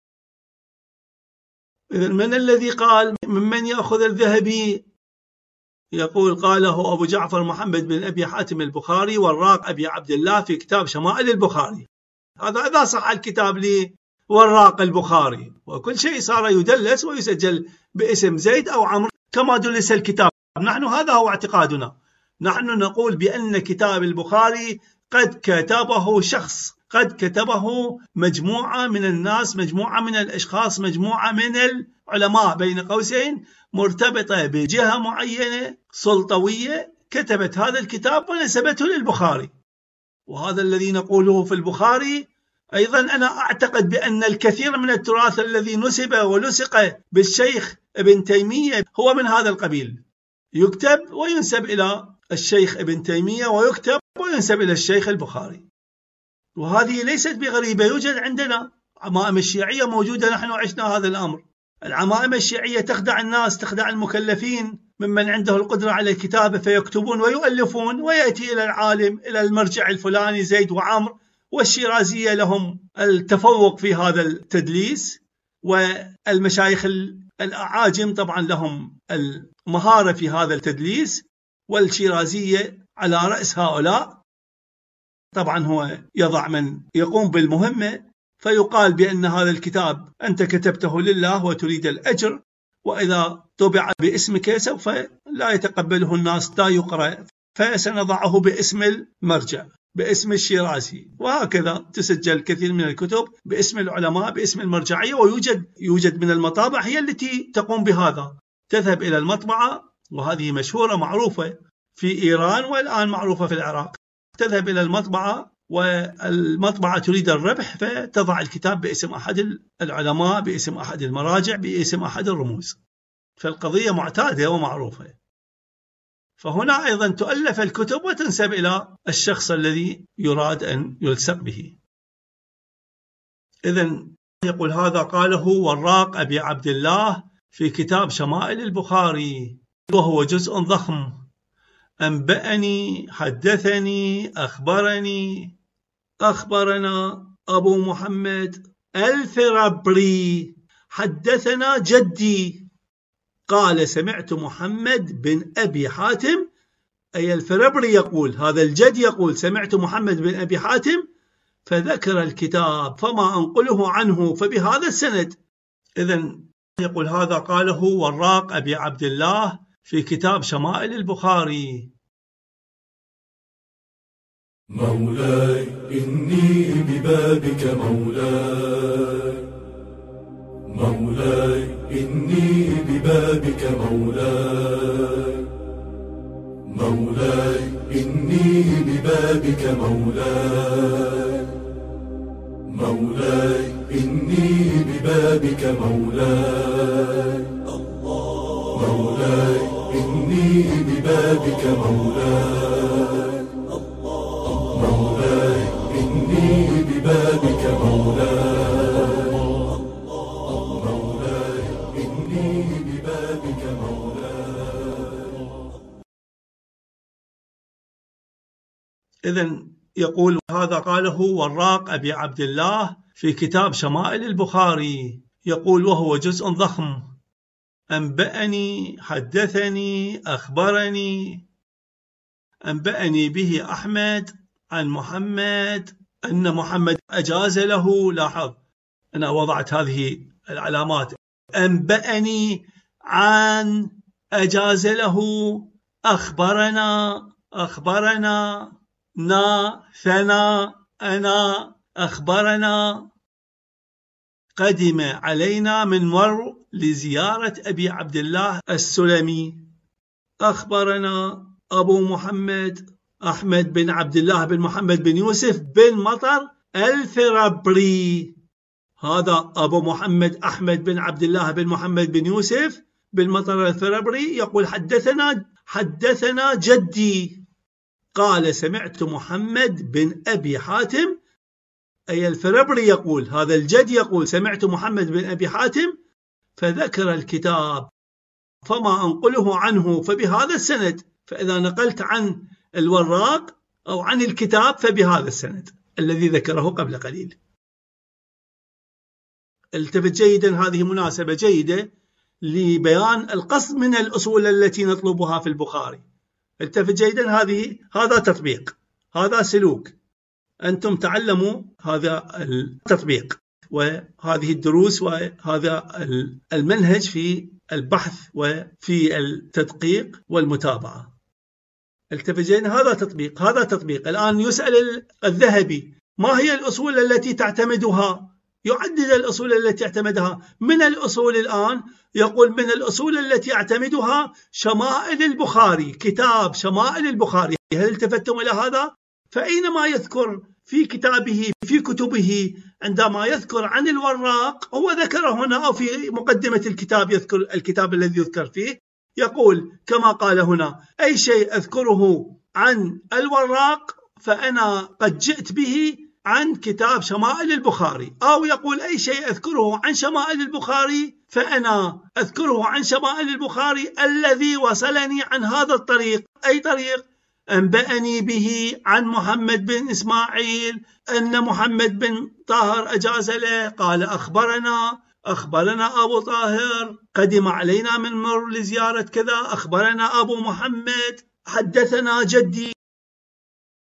إذن من الذي قال؟ ممن يأخذ الذهبي؟ يقول: قاله أبو جعفر محمد بن أبي حاتم البخاري والراق أبي عبد الله في كتاب شمائل البخاري. هذا إذا صح الكتاب لي والراق البخاري، وكل شيء صار يدلس ويسجل باسم زيد أو عمرو كما دلس الكتاب. نحن هذا هو اعتقادنا. نحن نقول بأن كتاب البخاري قد كتبه شخص، قد كتبه مجموعة من الناس، مجموعة من الأشخاص، مجموعة من العلماء بين قوسين مرتبطة بجهة معينة سلطوية، كتبت هذا الكتاب ونسبته للبخاري. وهذا الذي نقوله في البخاري. أيضا أنا أعتقد بأن الكثير من التراث الذي نسب ولصق بالشيخ ابن تيمية هو من هذا القبيل، يكتب وينسب إلى الشيخ ابن تيمية ويكتب وينسب إلى الشيخ البخاري. وهذه ليست بغريبة، يوجد عندنا عمائم الشيعية موجودة، نحن عشنا هذا الأمر. العمائم الشيعية تخدع الناس، تخدع المكلفين ممن عنده القدرة على الكتابة، فيكتبون ويؤلفون، ويأتي إلى العالم، إلى المرجع الفلاني زيد وعمر. والشيرازية لهم التفوق في هذا التدليس، والمشايخ الأعاجم طبعا لهم المهارة في هذا التدليس، والشيرازية على رأس هؤلاء. طبعا هو يضع من يقوم بالمهمة، فيقال بأن هذا الكتاب أنت كتبته لله وتريد الأجر، وإذا طبع باسمك سوف لا يتقبله الناس، لا يقرأ، فسنضعه باسم المرجع، باسم الشيرازي، وهكذا تسجل كثير من الكتب باسم العلماء، باسم المرجعية. ويوجد من المطابع هي التي تقوم بهذا، تذهب إلى المطبعة، وهذه مشهورة معروفة في إيران والآن معروفة في العراق. تذهب إلى المطبعة، والمطبعة تريد الربح، فتضع الكتاب باسم أحد العلماء، باسم أحد المراجع، باسم أحد الرموز. فالقضية معتادة ومعروفة. فهنا أيضا تؤلف الكتب وتنسب إلى الشخص الذي يراد أن يلصق به. إذن يقول هذا قاله وراق أبي عبد الله في كتاب شمائل البخاري، وهو جزء ضخم. أنبأني، حدثني، أخبرني، أخبرنا أبو محمد الفرابري، حدثنا جدي قال سمعت محمد بن أبي حاتم، أي الفرابري يقول، هذا الجد يقول سمعت محمد بن أبي حاتم، فذكر الكتاب فما أنقله عنه فبهذا السند. إذن يقول هذا قاله وراق أبي عبد الله في كتاب شمائل البخاري. مولاي إني ببابك مولاي، مولاي إني ببابك مولاي، مولاي إني ببابك مولاي، مولاي إني ببابك مولاي، مولاي إني ببابك مولاي، مولاي إني ببابك مولاي، مولاي إني ببابك مولاي. إذن يقول هذا قاله وراق أبي عبد الله في كتاب شمائل البخاري، يقول وهو جزء ضخم. أنبأني، حدثني، أخبرني. أنبأني به أحمد عن محمد أن محمد أجاز له. لاحظ أنا وضعت هذه العلامات، أنبأني عن، أجاز له، أخبرنا، أخبرنا، نا، ثنا، أنا، أخبرنا. قدم علينا من مر لزيارة أبي عبد الله السلمي. أخبرنا أبو محمد أحمد بن عبد الله بن محمد بن يوسف بن مطر الفرابري. هذا أبو محمد أحمد بن عبد الله بن محمد بن يوسف بن مطر الفرابري يقول حدثنا جدي قال سمعت محمد بن أبي حاتم، أي الفرابري يقول، هذا الجد يقول سمعت محمد بن أبي حاتم، فذكر الكتاب فما أنقله عنه فبهذا السند. فإذا نقلت عن الوراق أو عن الكتاب فبهذا السند الذي ذكره قبل قليل. التفت جيدا، هذه مناسبة جيدة لبيان القصد من الأصول التي نطلبها في البخاري. التفت جيدا، هذا تطبيق، هذا سلوك. أنتم تعلموا هذا التطبيق وهذه الدروس وهذا المنهج في البحث وفي التدقيق والمتابعة. التفت جيدا، هذا تطبيق. الآن يسأل الذهبي ما هي الأصول التي تعتمدها؟ يعدد الأصول التي اعتمدها. من الأصول الآن يقول من الأصول التي اعتمدها شمائل البخاري، كتاب شمائل البخاري. هل التفتتم إلى هذا؟ فأينما يذكر في كتابه في كتبه عندما يذكر عن الوراق، هو ذكر هنا أو في مقدمة الكتاب يذكر الكتاب الذي يذكر فيه، يقول كما قال هنا أي شيء أذكره عن الوراق فأنا قد جئت به عن كتاب شمائل البخاري، أو يقول أي شيء أذكره عن شمائل البخاري فأنا أذكره عن شمائل البخاري الذي وصلني عن هذا الطريق. أي طريق؟ أنبأني به عن محمد بن إسماعيل أن محمد بن طاهر أجاز له. قال أخبرنا أبو طاهر قدم علينا من مر لزيارة كذا. أخبرنا أبو محمد، حدثنا جدي.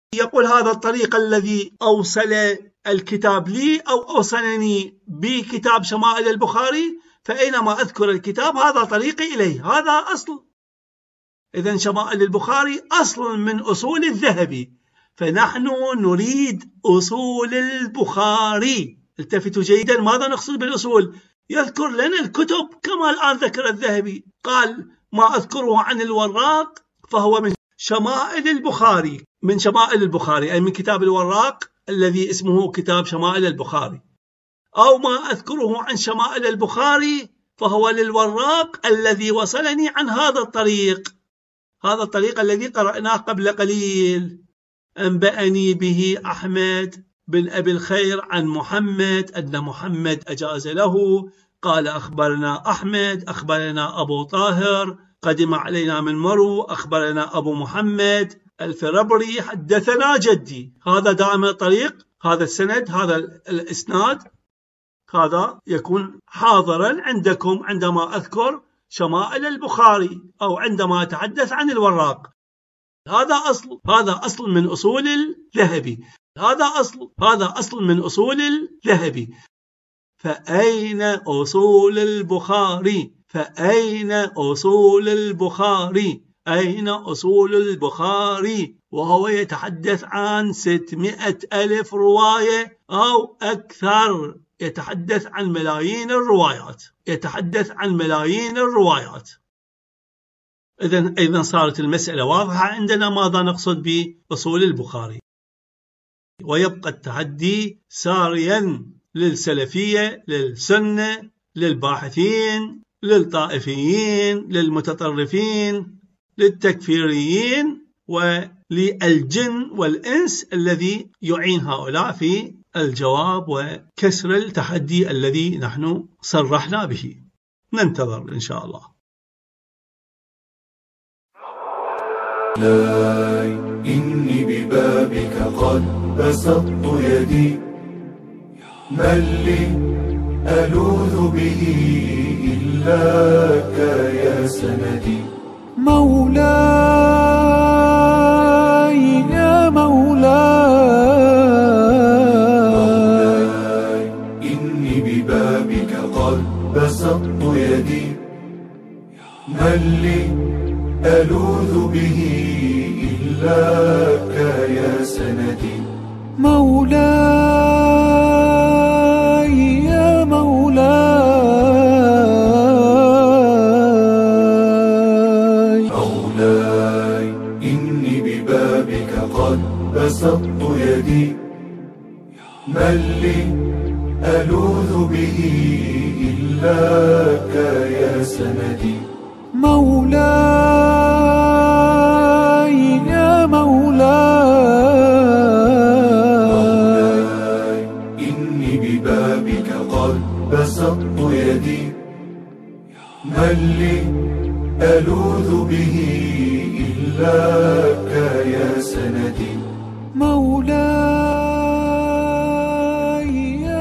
يقول هذا الطريق الذي أوصل الكتاب لي أو أوصلني بكتاب شمائل البخاري، فأينما أذكر الكتاب هذا طريقي إليه، هذا أصل. إذن شمائل البخاري أصل من أصول الذهبي، فنحن نريد أصول البخاري. التفتوا جيدا، ماذا نقصد بالأصول؟ يذكر لنا الكتب كما الآن ذكر الذهبي، قال ما أذكره عن الوراق فهو من شمائل البخاري، من شمائل البخاري أي من كتاب الوراق الذي اسمه كتاب شمائل البخاري، أو ما أذكره عن شمائل البخاري فهو للوراق الذي وصلني عن هذا الطريق، هذا الطريق الذي قرأناه قبل قليل. أنبأني به أحمد بن أبي الخير عن محمد أن محمد أجاز له، قال أخبرنا أحمد أخبرنا أبو طاهر قدم علينا من مرو أخبرنا أبو محمد الفربري حدثنا جدي. هذا دائما الطريق، هذا السند، هذا الإسناد، هذا يكون حاضرا عندكم عندما أذكر شمائل البخاري أو عندما أتحدث عن الوراق. هذا أصل من أصول الذهبي، هذا أصل من أصول الذهبي. فأين أصول البخاري؟ فأين أصول البخاري؟ أين أصول البخاري؟ وهو يتحدث عن 600,000 رواية أو أكثر، يتحدث عن ملايين الروايات، يتحدث عن ملايين الروايات. إذن صارت المسألة واضحة عندنا ماذا نقصد بأصول البخاري. ويبقى التحدي ساريا للسلفية، للسنة، للباحثين، للطائفيين، للمتطرفين، للتكفيريين، وللجن والإنس الذي يعين هؤلاء في الجواب وكسر التحدي الذي نحن صرحنا به. ننتظر إن شاء الله. مولاي إني ببابك قد بسطت يدي، من لي ألوذ به إلاك يا سندي. مولاي يا مولاي إني ببابك قد بسطت يدي، من لي ألوذ به إلاك يا سندي. مولاي يا مولاي مولاي إني ببابك قد بسطت يدي، من لي ألوذ به إلاك يا سندي. مولاي يا مولاي إني ببابك قد بسطت يدي، من لي ألوذ به إلاك يا سندي. مولاي يا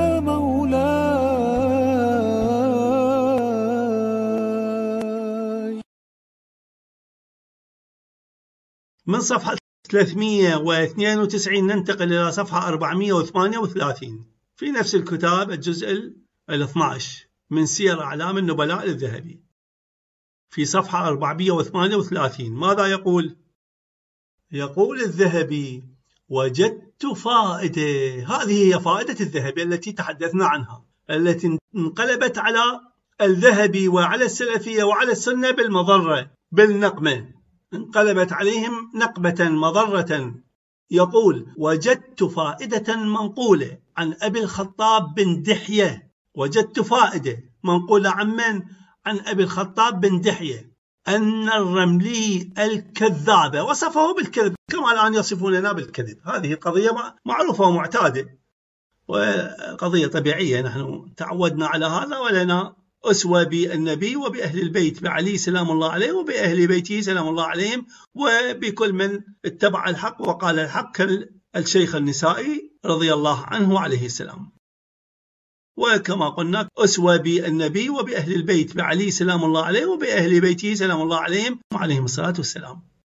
مولاي. من صفحة 392 ننتقل إلى صفحة 438 في نفس الكتاب، الجزء 12 من سير أعلام النبلاء للذهبي. في صفحة 438 ماذا يقول؟ يقول الذهبي: وجدت فائدة. هذه هي فائدة الذهبي التي تحدثنا عنها، التي انقلبت على الذهبي وعلى السلفية وعلى السنة بالمضرة، بالنقمة، انقلبت عليهم نقبة مضرة. يقول: وجدت فائدة منقولة عن أبي الخطاب بن دحية. وجدت فائدة منقولة عن من؟ عن أبي الخطاب بن دحية، أن الرملي الكذاب وصفه بالكذب كما الآن يصفوننا بالكذب. هذه قضية معروفة ومعتادة وقضية طبيعية، نحن تعودنا على هذا، ولنا أسوة بالنبي وبأهل البيت، بعلي سلام الله عليه وبأهل بيته سلام الله عليهم، وبكل من اتبع الحق وقال الحق كالشيخ النسائي رضي الله عنه عليه السلام. وكما قلنا أسوة بالنبي وبأهل البيت، بعلي سلام الله عليه وبأهل بيته سلام الله عليهم وعليهم الصلاة والسلام.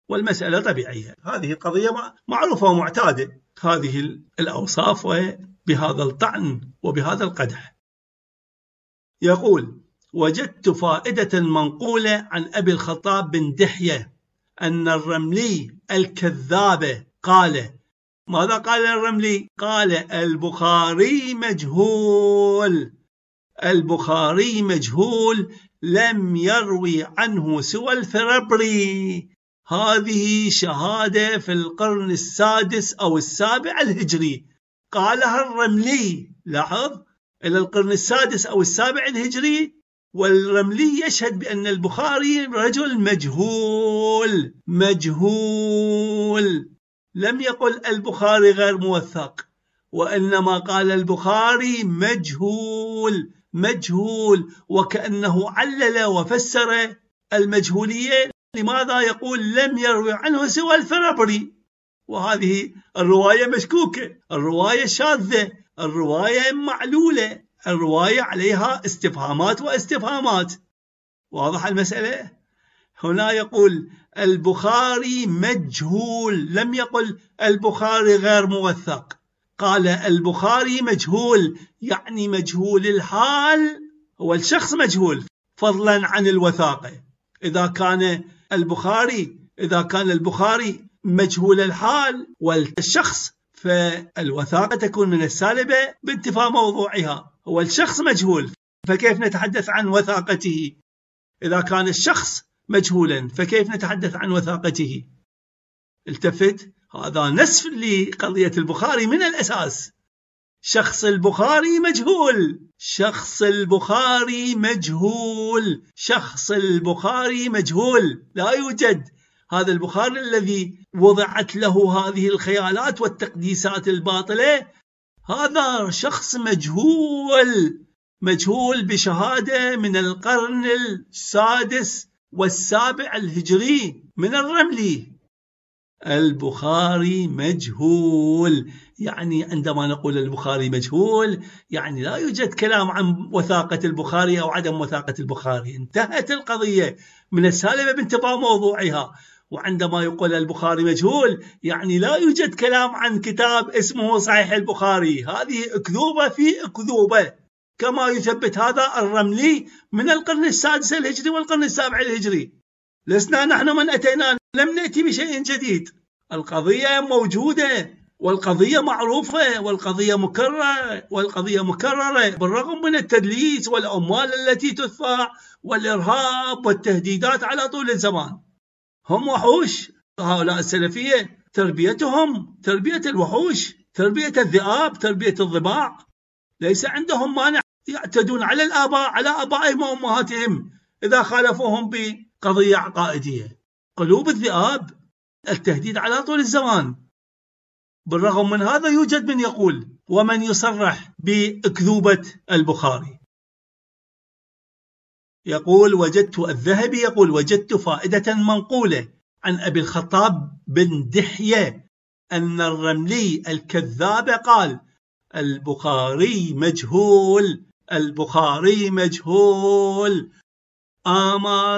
والمسألة طبيعية. هذه قضية معروفة ومعتادة، هذه الأوصاف وبهذا الطعن وبهذا القدح. يقول: وجدت فائدة منقولة عن أبي الخطاب بن دحية أن الرملي الكذاب قال. ماذا قال الرملي؟ قال: البخاري مجهول، البخاري مجهول، لم يروي عنه سوى الفربري. هذه شهادة في القرن السادس أو السابع الهجري، قالها الرملي. لاحظ، إلى القرن السادس أو السابع الهجري، والرملي يشهد بأن البخاري رجل مجهول. مجهول، لم يقل البخاري غير موثق، وإنما قال البخاري مجهول. مجهول، وكأنه علل وفسر المجهولية. لماذا يقول لم يروي عنه سوى الفربري؟ وهذه الرواية مشكوكة، الرواية شاذة، الرواية معلولة، الرواية عليها استفهامات واستفهامات. واضح المسألة؟ هنا يقول البخاري مجهول، لم يقل البخاري غير موثق، قال البخاري مجهول، يعني مجهول الحال. هو الشخص مجهول فضلا عن الوثاقة. إذا كان البخاري مجهول الحال والشخص، فالوثاقة تكون من السالبة بانتفاء موضوعها. هو الشخص مجهول، فكيف نتحدث عن وثاقته؟ إذا كان الشخص مجهولا فكيف نتحدث عن وثاقته؟ التفت، هذا نسف لقضية البخاري من الأساس. شخص البخاري مجهول، شخص البخاري مجهول، شخص البخاري مجهول، لا يوجد. هذا البخاري الذي وضعت له هذه الخيالات والتقديسات الباطلة، هذا شخص مجهول، مجهول بشهادة من القرن السادس والسابع الهجري من الرملي. البخاري مجهول، يعني عندما نقول البخاري مجهول يعني لا يوجد كلام عن وثاقة البخاري أو عدم وثاقة البخاري، انتهت القضية من السالبة بانتفاء موضوعها. وعندما يقول البخاري مجهول يعني لا يوجد كلام عن كتاب اسمه صحيح البخاري. هذه أكذوبة في أكذوبة، كما يثبت هذا الرملي من القرن السادس الهجري والقرن السابع الهجري. لسنا نحن من أتينا، لم نأتي بشيء جديد. القضية موجودة والقضية معروفة والقضية مكررة بالرغم من التدليس والأموال التي تدفع والإرهاب والتهديدات على طول الزمان. هم وحوش، هؤلاء السلفية تربيتهم تربية الوحوش، تربية الذئاب، تربية الضباع. ليس عندهم مانع يعتدون على الآباء، على آبائهم وأمهاتهم إذا خالفوهم بقضية عقائدية. قلوب الذئاب، التهديد على طول الزمان. بالرغم من هذا يوجد من يقول ومن يصرح بأكذوبة البخاري. يقول الذهبي يقول: وجدت فائدة منقولة عن أبي الخطاب بن دحية أن الرملي الكذاب قال: البخاري مجهول، البخاري مجهول. أمر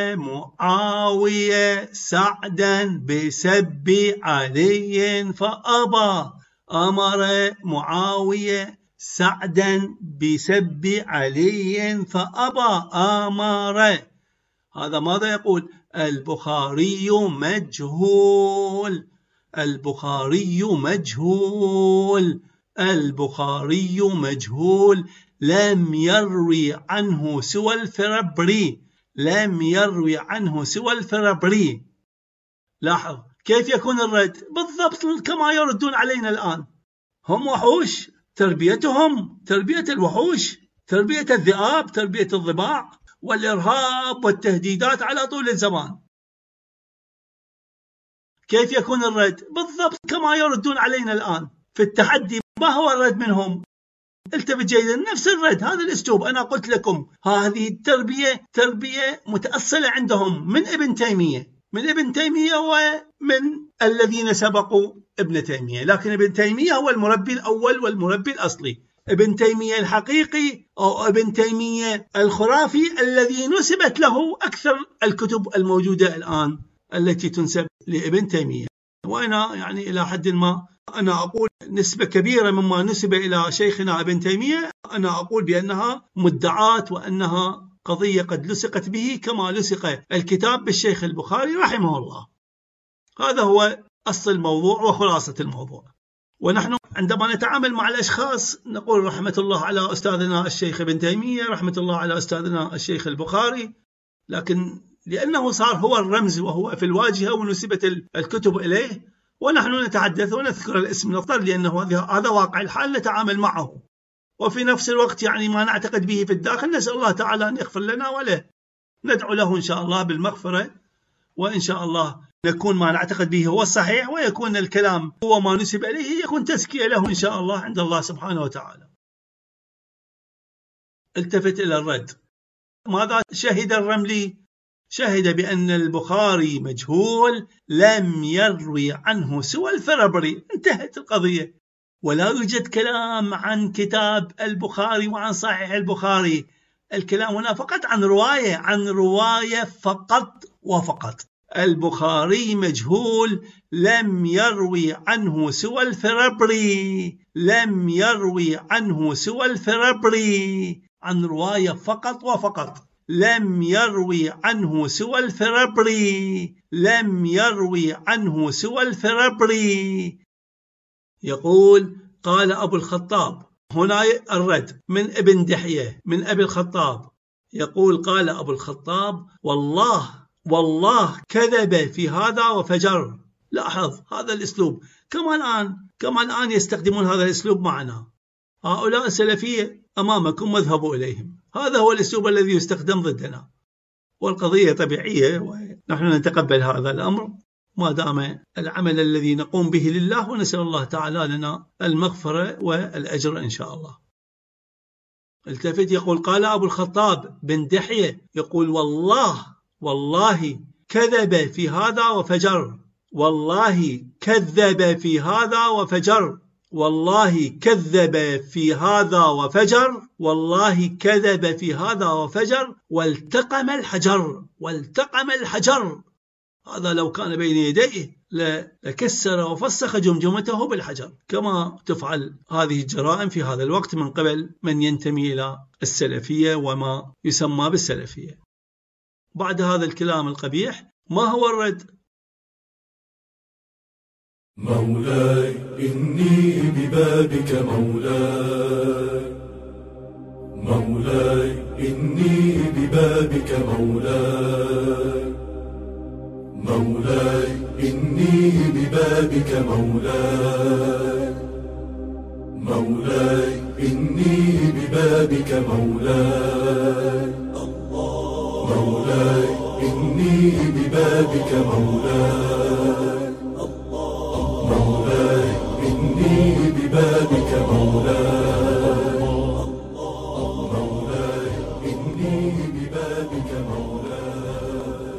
معاوية سعدا بسب علي فأبى. أمر معاوية سعدا بسب علي فأبى. أمر، هذا ماذا يقول؟ البخاري مجهول، البخاري مجهول، البخاري مجهول، لم يروي عنه سوى الفربري، لم يروي عنه سوى الفربري. لاحظ كيف يكون الرد بالضبط كما يردون علينا الآن. هم وحوش، تربيتهم تربية الوحوش، تربية الذئاب، تربية الضباع والإرهاب والتهديدات على طول الزمان. كيف يكون الرد بالضبط كما يردون علينا الآن في التحدي؟ ما هو الرد منهم؟ التفت جيدا، نفس الرد، هذا الأسلوب. أنا قلت لكم هذه التربية تربية متأصلة عندهم من ابن تيمية، من ابن تيمية ومن الذين سبقوا ابن تيمية. لكن ابن تيمية هو المربي الأول والمربي الأصلي. ابن تيمية الحقيقي أو ابن تيمية الخرافي الذي نسبت له أكثر الكتب الموجودة الآن التي تنسب لابن تيمية. وأنا يعني إلى حد ما أنا أقول نسبة كبيرة مما نسب إلى شيخنا ابن تيمية أنا أقول بأنها مدعات، وأنها قضية قد لصقت به كما لصق الكتاب بالشيخ البخاري رحمه الله. هذا هو أصل الموضوع وخلاصة الموضوع. ونحن عندما نتعامل مع الأشخاص نقول رحمة الله على أستاذنا الشيخ ابن تيمية، رحمة الله على أستاذنا الشيخ البخاري، لكن لأنه صار هو الرمز وهو في الواجهة ونسبت الكتب إليه، ونحن نتحدث ونذكر الاسم نضطر، لأنه هذا واقع الحال نتعامل معه، وفي نفس الوقت يعني ما نعتقد به في الداخل نسأل الله تعالى أن يغفر لنا وله، ندعو له إن شاء الله بالمغفرة، وإن شاء الله نكون ما نعتقد به هو الصحيح، ويكون الكلام هو ما نسب إليه يكون تزكية له إن شاء الله عند الله سبحانه وتعالى. التفت إلى الرد. ماذا شهد الرملي؟ شهد بأن البخاري مجهول لم يروي عنه سوى الفربري، انتهت القضية، ولا يوجد كلام عن كتاب البخاري وعن صحيح البخاري. الكلام هنا فقط عن رواية فقط وفقط. البخاري مجهول لم يروي عنه سوى الفربري، لم يروي عنه سوى الفربري، عن رواية فقط وفقط. لم يروي عنه سوى الفربري، لم يروي عنه سوى الفربري. يقول قال أبو الخطاب، هنا الرد من ابن دحية من أبي الخطاب، يقول قال أبو الخطاب والله كذب في هذا وفجر. لاحظ هذا الأسلوب كما الآن يستخدمون هذا الأسلوب معنا. هؤلاء السلفية أمامكم واذهبوا إليهم، هذا هو الأسلوب الذي يستخدم ضدنا، والقضية طبيعية ونحن نتقبل هذا الأمر ما دام العمل الذي نقوم به لله، ونسأل الله تعالى لنا المغفرة والأجر إن شاء الله. التفت يقول قال أبو الخطاب بن دحية، يقول والله كذب في هذا وفجر، والله كذب في هذا وفجر، والله كذب في هذا وفجر، والله كذب في هذا وفجر، والتقم الحجر. هذا لو كان بين يديه لكسر وفسخ جمجمته بالحجر، كما تفعل هذه الجرائم في هذا الوقت من قبل من ينتمي إلى السلفية وما يسمى بالسلفية. بعد هذا الكلام القبيح ما هو الرد؟ مولاي إني ببابك مولاي إني ببابك مولاي إني ببابك مولاي إني ببابك مولاي إني ببابك مولاي إني ببابك مولاي إني ببابك مولاي.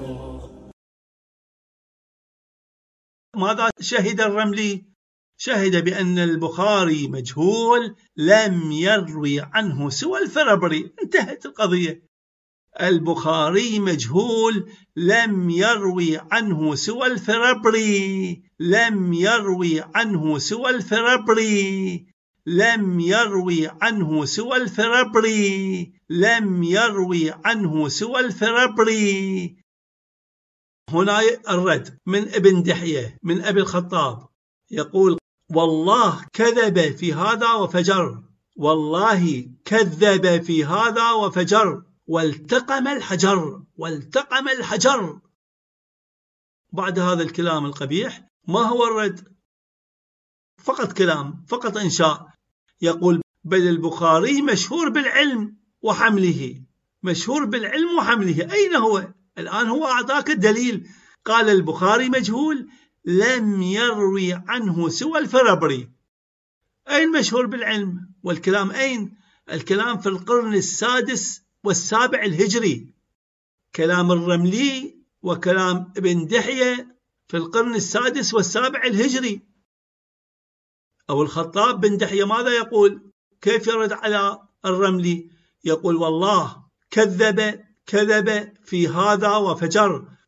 ماذا شهد الرملي؟ شهد بأن البخاري مجهول لم يروي عنه سوى الفربري، انتهت القضية. البخاري مجهول لم يروي عنه سوى الفربري، لم يروي عنه سوى الفربري، لم يروي عنه سوى الفربري، لم يروي عنه سوى الفربري. هنا الرد من ابن دحية من أبي الخطاب، يقول والله كذب في هذا وفجر، والله كذب في هذا وفجر، والتقم الحجر. بعد هذا الكلام القبيح ما هو الرد؟ فقط كلام، فقط إنشاء. يقول بل البخاري مشهور بالعلم وحمله، مشهور بالعلم وحمله. أين هو؟ الآن هو أعطاك الدليل، قال البخاري مجهول لم يروي عنه سوى الفربري. أين مشهور بالعلم؟ والكلام أين؟ الكلام في القرن السادس والسابع الهجري، كلام الرملي وكلام ابن دحية في القرن السادس والسابع الهجري. أبو الخطاب بن دحية ماذا يقول؟ كيف يرد على الرملي؟ يقول والله كذب في هذا وفجر،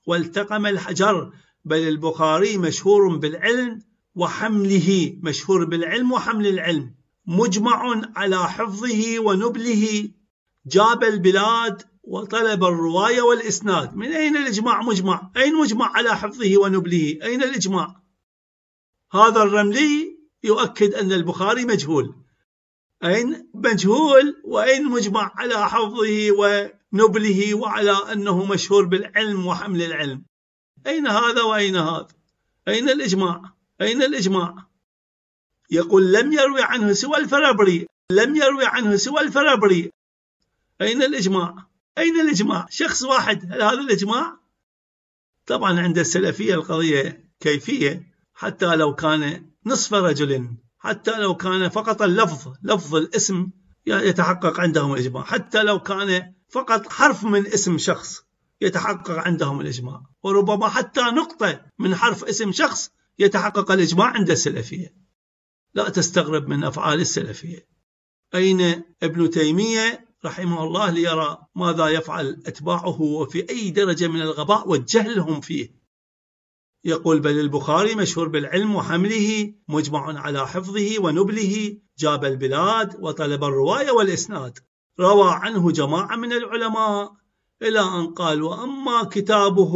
والتقم الحجر، بل البخاري مشهور بالعلم وحمله، مشهور بالعلم وحمل العلم، مجمع على حفظه ونبله، جاب البلاد وطلب الرواية والإسناد. من أين الإجماع مجمع؟ أين مجمع على حفظه ونبله؟ أين الإجماع؟ هذا الرملي يؤكد أن البخاري مجهول. أين مجهول وأين مجمع على حفظه ونبله وعلى أنه مشهور بالعلم وحمل العلم؟ أين هذا وأين هذا؟ أين الإجماع؟ أين الإجماع؟ يقول لم يروي عنه سوى الفرابري، لم يروي عنه سوى الفرابري. أين الإجماع؟ أين الإجماع؟ شخص واحد، هل هذا الإجماع؟ طبعا عند السلفية القضية كيفية، حتى لو كان نصف رجل، حتى لو كان فقط اللفظ، لفظ الاسم يتحقق عندهم الإجماع، حتى لو كان فقط حرف من اسم شخص يتحقق عندهم الإجماع، وربما حتى نقطة من حرف اسم شخص يتحقق الإجماع عند السلفية. لا تستغرب من أفعال السلفية. أين ابن تيمية رحمه الله ليرى ماذا يفعل أتباعه وفي أي درجة من الغباء والجهل هم فيه؟ يقول بل البخاري مشهور بالعلم وحمله، مجمع على حفظه ونبله، جاب البلاد وطلب الرواية والإسناد، روى عنه جماعة من العلماء، إلى أن قال وأما كتابه.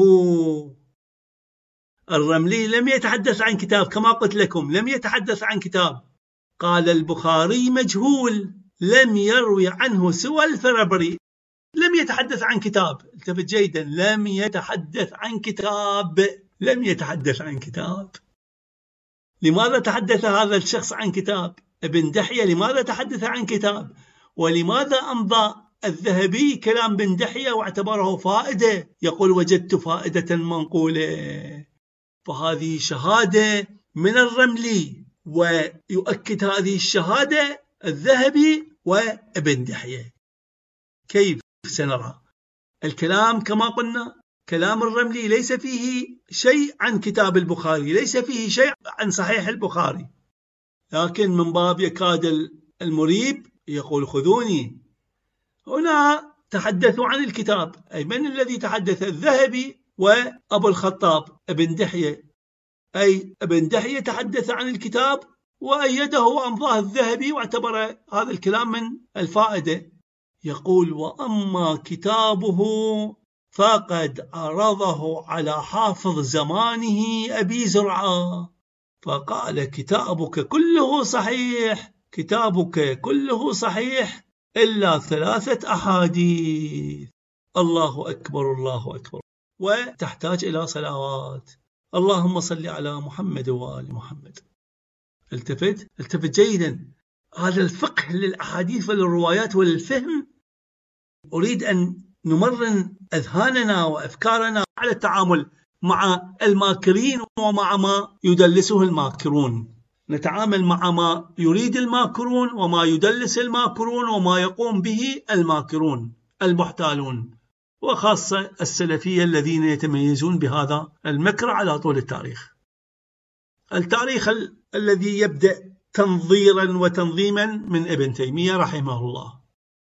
الرملي لم يتحدث عن كتاب، كما قلت لكم لم يتحدث عن كتاب، قال البخاري مجهول لم يروي عنه سوى الفرابري، لم يتحدث عن كتاب. التفت جيدا، لم يتحدث عن كتاب، لم يتحدث عن كتاب. لماذا تحدث هذا الشخص عن كتاب؟ ابن دحية لماذا تحدث عن كتاب؟ ولماذا أمضى الذهبي كلام بن دحية واعتبره فائدة؟ يقول وجدت فائدة منقولة. فهذه شهادة من الرملي، ويؤكد هذه الشهادة الذهبي وابن دحية. كيف سنرى؟ الكلام كما قلنا كلام الرملي ليس فيه شيء عن كتاب البخاري، ليس فيه شيء عن صحيح البخاري، لكن من باب يكاد المريب يقول خذوني. هنا تحدثوا عن الكتاب، أي من الذي تحدث؟ الذهبي وأبو الخطاب ابن دحية، أي ابن دحية تحدث عن الكتاب وأيده وأمضاه الذهبي واعتبر هذا الكلام من الفائدة. يقول وأما كتابه فقد عرضه على حافظ زمانه أبي زرعة فقال كتابك كله صحيح، كتابك كله صحيح إلا 3 أحاديث. الله أكبر الله أكبر. وتحتاج إلى صلوات. اللهم صل على محمد وآل محمد. التفت جيدا، هذا الفقه للأحاديث وللروايات وللفهم. أريد أن نمرن أذهاننا وأفكارنا على التعامل مع الماكرين ومع ما يدلسه الماكرون. نتعامل مع ما يريد الماكرون وما يدلس الماكرون وما يقوم به الماكرون المحتالون، وخاصة السلفية الذين يتميزون بهذا المكر على طول التاريخ. التاريخ الذي يبدأ تنظيرا وتنظيما من ابن تيمية رحمه الله.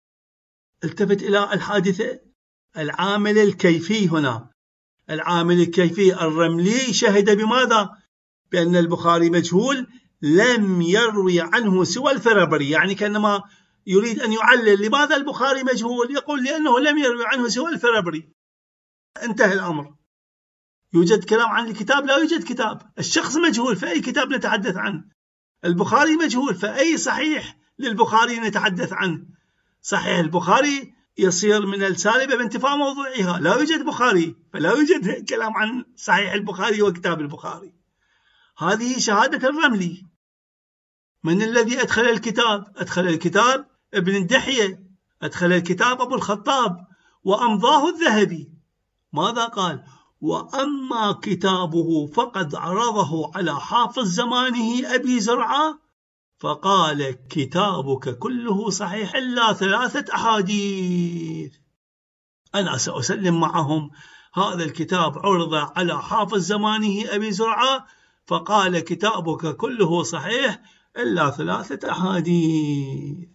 التفت إلى الحادثة، العامل الكيفي هنا، العامل الكيفي. الرملي شهد بماذا؟ بأن البخاري مجهول لم يروي عنه سوى الفرابري، يعني كأنما يريد أن يعلل لماذا البخاري مجهول، يقول لأنه لم يروي عنه سوى الفرابري. انتهى الأمر. يوجد كلام عن الكتاب؟ لا يوجد كتاب. الشخص مجهول، فأي كتاب نتحدث عنه؟ البخاري مجهول، فأي صحيح للبخاري نتحدث عنه؟ صحيح البخاري يصير من السالبة بانتفاء موضوعها، لا يوجد بخاري، فلا يوجد كلام عن صحيح البخاري وكتاب البخاري. هذه شهادة الرملي. من الذي أدخل الكتاب؟ أدخل الكتاب ابن دحية، أدخل الكتاب أبو الخطاب، وأمضاه الذهبي. ماذا قال؟ وأما كتابه فقد عرضه على حافظ زمانه أبي زرعة فقال كتابك كله صحيح إلا 3 أحاديث. أنا سأسلم معهم هذا الكتاب عرض على حافظ زمانه أبي زرعة فقال كتابك كله صحيح إلا 3 أحاديث.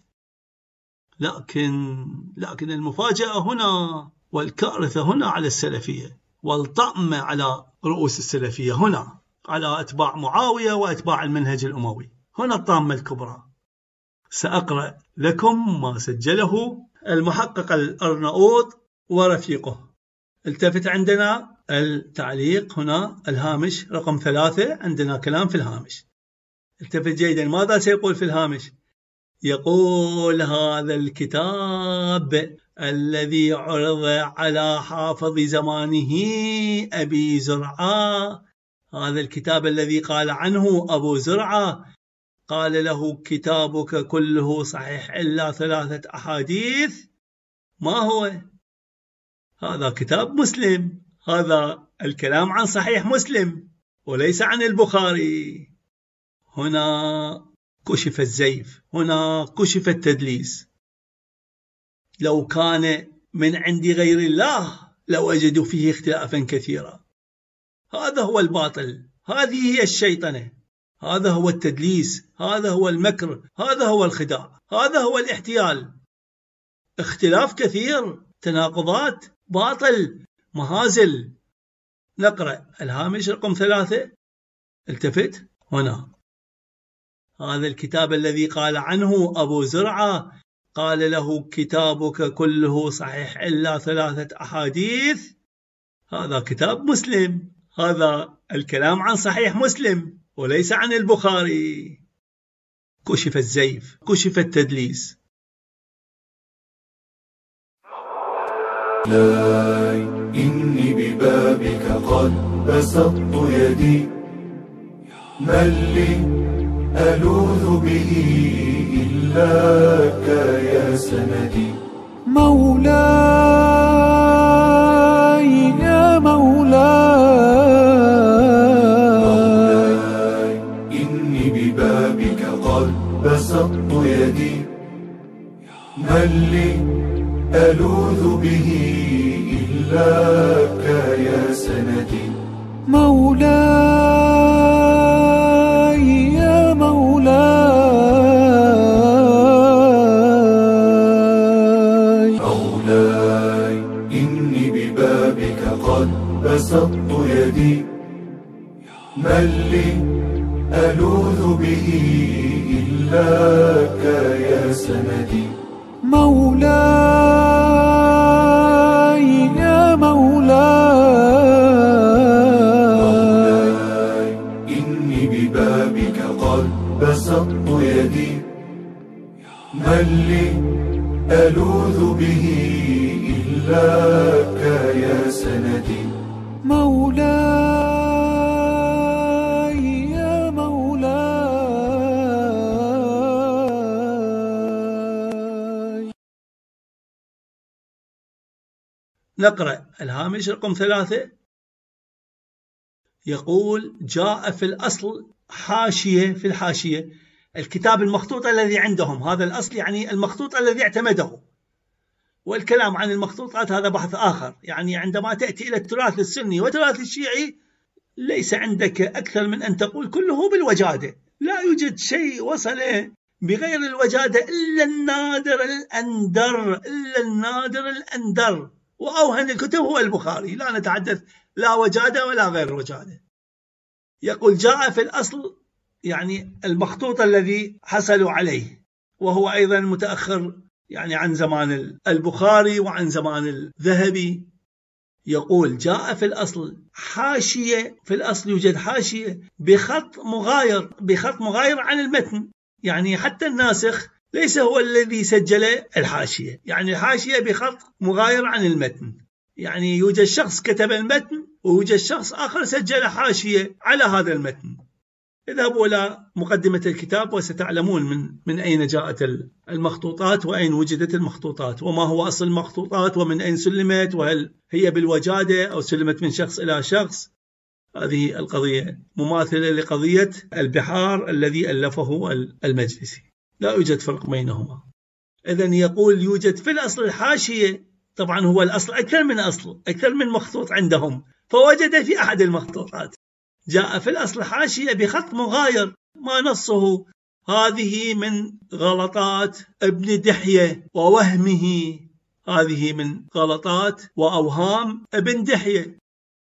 لكن المفاجأة هنا والكارثة هنا على السلفية والطأم على رؤوس السلفية هنا، على أتباع معاوية وأتباع المنهج الأموي. هنا الطامة الكبرى. سأقرأ لكم ما سجله المحقق الأرناؤوط ورفيقه. التفت عندنا التعليق هنا، الهامش رقم 3، عندنا كلام في الهامش. التفت جيدا، ماذا سيقول في الهامش؟ يقول: هذا الكتاب الذي عرض على حافظ زمانه أبي زرعة، هذا الكتاب الذي قال عنه أبو زرعة، قال له: كتابك كله صحيح إلا 3 أحاديث. ما هو؟ هذا كتاب مسلم، هذا الكلام عن صحيح مسلم وليس عن البخاري. هنا كشف الزيف، هنا كشف التدليس. لو كان من عند غير الله لوجدوا فيه اختلافا كثيرا. هذا هو الباطل، هذه هي الشيطنة، هذا هو التدليس، هذا هو المكر، هذا هو الخداع، هذا هو الاحتيال. اختلاف كثير، تناقضات، باطل، مهازل. نقرأ الهامش رقم 3. التفت هنا: هذا الكتاب الذي قال عنه أبو زرعة، قال له: كتابك كله صحيح إلا 3 أحاديث. هذا كتاب مسلم، هذا الكلام عن صحيح مسلم وليس عن البخاري. كشف الزيف، كشف التدليس. لا إني ببابك قد بسطت يدي، من لي ألوذ به إلاك يا سندي. مولاي يا مولاي، إني ببابك قد بسطت يدي، من لي ألوذ به إلاك يا سندي. مولاي يا مولاي، مولاي إني ببابك قد بسطت يدي، من لي ألوذ به إلاك يا سندي. مولاي يا مولاي، إني ببابك قد بسطت يدي، من لي ألوذ به إلاك يا سندي. مولاي يا مولاي. نقرأ الهامش رقم 3. يقول: جاء في الأصل حاشية، في الحاشية الكتاب المخطوط الذي عندهم، هذا الأصل يعني المخطوط الذي اعتمده، والكلام عن المخطوطات هذا بحث آخر. يعني عندما تأتي إلى التراث السني والتراث الشيعي ليس عندك أكثر من أن تقول كله بالوجادة، لا يوجد شيء وصل بغير الوجادة إلا النادر الأندر، إلا النادر الأندر، وأوهن الكتب هو البخاري، لا نتحدث لا وجادة ولا غير وجادة. يقول: جاء في الأصل يعني المخطوط الذي حصلوا عليه، وهو أيضا متأخر يعني عن زمان البخاري وعن زمان الذهبي. يقول: جاء في الأصل حاشية، في الأصل يوجد حاشية بخط مغاير، بخط مغاير عن المتن، يعني حتى الناسخ ليس هو الذي سجل الحاشية، يعني الحاشية بخط مغاير عن المتن، يعني يوجد شخص كتب المتن ويوجد شخص آخر سجل حاشية على هذا المتن. اذهبوا إلى مقدمة الكتاب وستعلمون من أين جاءت المخطوطات وأين وجدت المخطوطات وما هو أصل المخطوطات ومن أين سلمت، وهل هي بالوجادة أو سلمت من شخص إلى شخص. هذه القضية مماثلة لقضية البحار الذي ألفه المجلسي، لا يوجد فرق بينهما. إذن يقول: يوجد في الأصل الحاشية، طبعا هو الأصل أكثر من أصل، أكثر من مخطوط عندهم، فوجد في أحد المخطوطات جاء في الأصل حاشية بخط مغاير، ما نصه: هذه من غلطات ابن دحية ووهمه، هذه من غلطات وأوهام ابن دحية.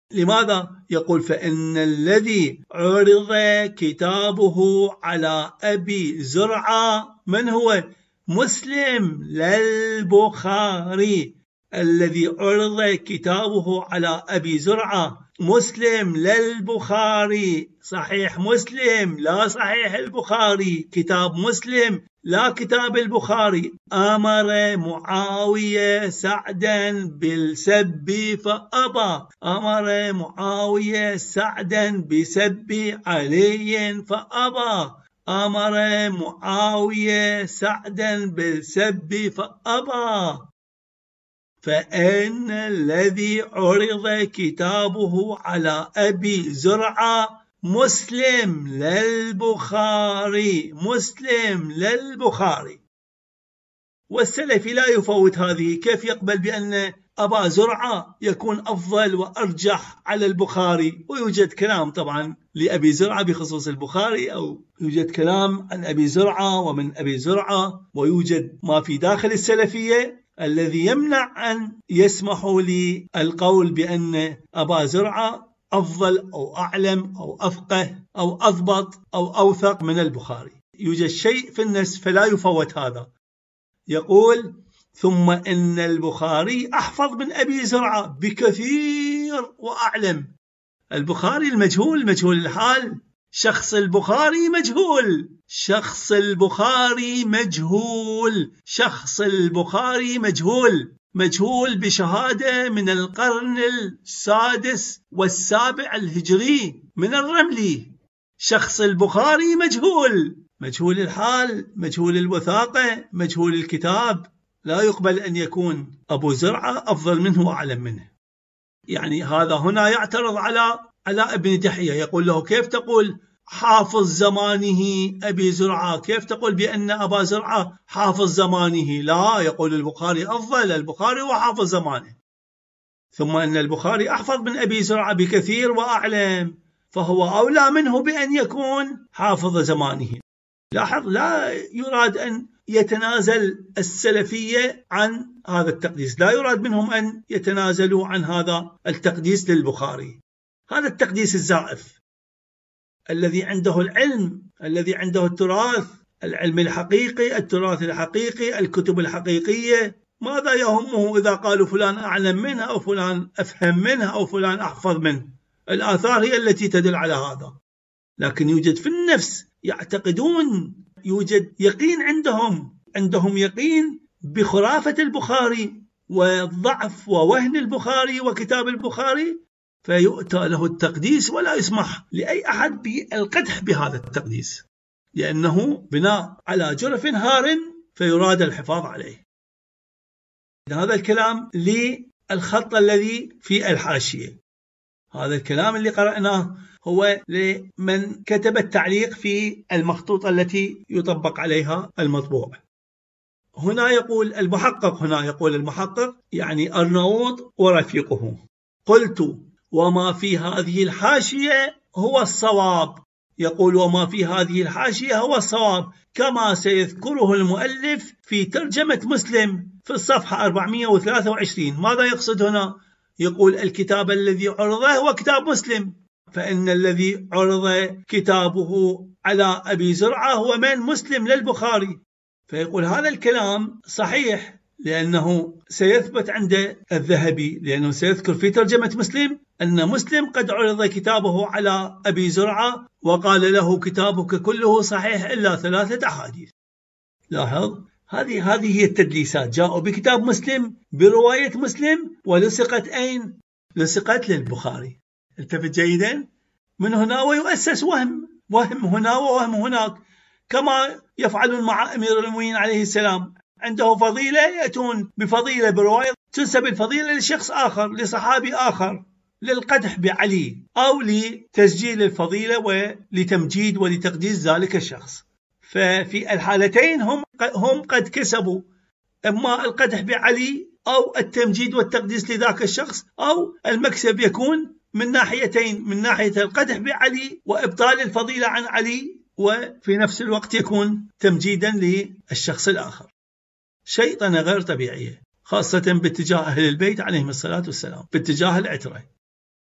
لماذا؟ يقول فإن الذي عرض كتابه على أبي زرعة من هو؟ مسلم للبخاري. الذي عرض كتابه على أبي زرعة مسلم للبخاري، صحيح مسلم لا صحيح البخاري، كتاب مسلم لا كتاب البخاري. أمر معاوية سعدا بالسب فأبى، أمر معاوية سعدا بسب علي فأبى، أمر معاوية سعدا بالسب فأبى. فإن الذي عرض كتابه على أبي زرعة مسلم للبخاري، مسلم للبخاري. والسلفي لا يفوت هذه، كيف يقبل بأن أبا زرعة يكون أفضل وأرجح على البخاري؟ ويوجد كلام طبعا لأبي زرعة بخصوص البخاري، أو يوجد كلام عن أبي زرعة ومن أبي زرعة، ويوجد ما في داخل السلفية الذي يمنع أن يسمحوا لي القول بأن أبا زرعة أفضل أو أعلم أو أفقه أو أضبط أو أوثق من البخاري. يوجد شيء في النسب فلا يفوت هذا. يقول ثم إن البخاري أحفظ من أبي زرعة بكثير وأعلم. البخاري المجهول، مجهول الحال، شخص البخاري مجهول، شخص البخاري مجهول، شخص البخاري مجهول، مجهول بشهادة من القرن السادس والسابع الهجري من الرملي. شخص البخاري مجهول، مجهول الحال، مجهول الوثاقة، مجهول الكتاب. لا يقبل أن يكون أبو زرعة أفضل منه وأعلم منه. يعني هذا هنا يعترض على ابن دحية، يقول له كيف تقول حافظ زمانه أبي زرعة؟ كيف تقول بأن أبا زرعة حافظ زمانه؟ لا، يقول البخاري أفضل، البخاري هو حافظ زمانه. ثم أن البخاري أحفظ من أبي زرعة بكثير وأعلم، فهو أولى منه بأن يكون حافظ زمانه. لاحظ، لا يراد أن يتنازل السلفية عن هذا التقديس، لا يراد منهم أن يتنازلوا عن هذا التقديس للبخاري. هذا التقديس الزائف الذي عنده العلم، الذي عنده التراث، العلم الحقيقي، التراث الحقيقي، الكتب الحقيقية، ماذا يهمه إذا قالوا فلان أعلم منه أو فلان أفهم منه أو فلان أحفظ منه؟ الآثار هي التي تدل على هذا. لكن يوجد في النفس يعتقدون، يوجد يقين عندهم يقين بخرافة البخاري وضعف ووهن البخاري وكتاب البخاري، فيؤتى له التقديس ولا يسمح لأي أحد بالقدح بهذا التقديس، لأنه بناء على جرف هار فيراد الحفاظ عليه. هذا الكلام للخط الذي في الحاشية، هذا الكلام اللي قرأناه هو لمن كتب التعليق في المخطوطة التي يطبق عليها المطبوع. هنا يقول المحقق يعني أرناؤوط ورفيقه، قلت وما في هذه الحاشية هو الصواب. يقول وما في هذه الحاشية هو الصواب كما سيذكره المؤلف في ترجمة مسلم في الصفحة 423. ماذا يقصد هنا؟ يقول الكتاب الذي عرضه هو كتاب مسلم، فإن الذي عرض كتابه على أبي زرعة هو من؟ مسلم للبخاري. فيقول هذا الكلام صحيح لأنه سيثبت عند الذهبي، لأنه سيذكر في ترجمة مسلم أن مسلم قد عرض كتابه على أبي زرعة وقال له كتابك كله صحيح إلا 3 أحاديث. لاحظ، هذه هي التدليسات. جاءوا بكتاب مسلم برواية مسلم ولصقت أين؟ لصقت للبخاري. التفت جيدا، من هنا ويؤسس وهم هنا ووهم هناك، كما يفعلون مع أمير المؤمنين عليه السلام. عنده فضيلة يأتون بفضيلة برواية تنسب الفضيلة لشخص آخر، لصحابي آخر، للقدح بعلي أو لتسجيل الفضيلة ولتمجيد ولتقديس ذلك الشخص. ففي الحالتين هم قد كسبوا إما القدح بعلي أو التمجيد والتقديس لذاك الشخص، أو المكسب يكون من ناحيتين، من ناحية القدح بعلي وإبطال الفضيلة عن علي، وفي نفس الوقت يكون تمجيدا للشخص الآخر. شيطنة غير طبيعية، خاصة باتجاه أهل البيت عليهم الصلاة والسلام، باتجاه العترة.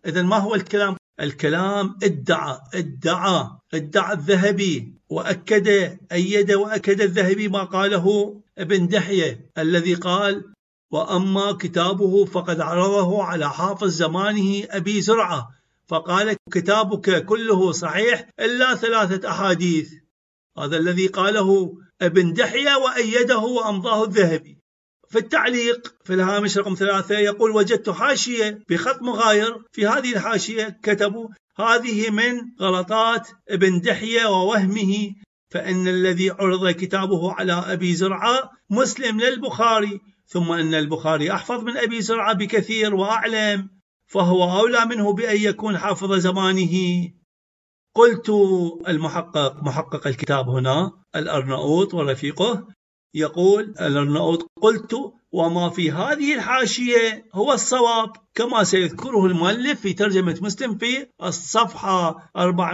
إذن ما هو الكلام؟ الكلام ادعى الذهبي أيد وأكد الذهبي ما قاله ابن دحية الذي قال: وأما كتابه فقد عرضه على حافظ زمانه أبي زرعة فقال: كتابك كله صحيح إلا 3 أحاديث. هذا الذي قاله ابن دحية وأيده وأمضاه الذهبي. في التعليق في الهامش رقم 3 يقول: وجدت حاشية بخط مغاير، في هذه الحاشية كتبوا: هذه من غلطات ابن دحية ووهمه، فإن الذي عرض كتابه على أبي زرعة مسلم للبخاري، ثم أن البخاري أحفظ من أبي زرعة بكثير وأعلم، فهو أولى منه بأن يكون حافظ زمانه. قلت محقق الكتاب هنا الأرناؤوط ورفيقه يقول الأرناؤوط: قلت وما في هذه الحاشية هو الصواب، كما سيذكره المؤلف في ترجمة مسلم في الصفحة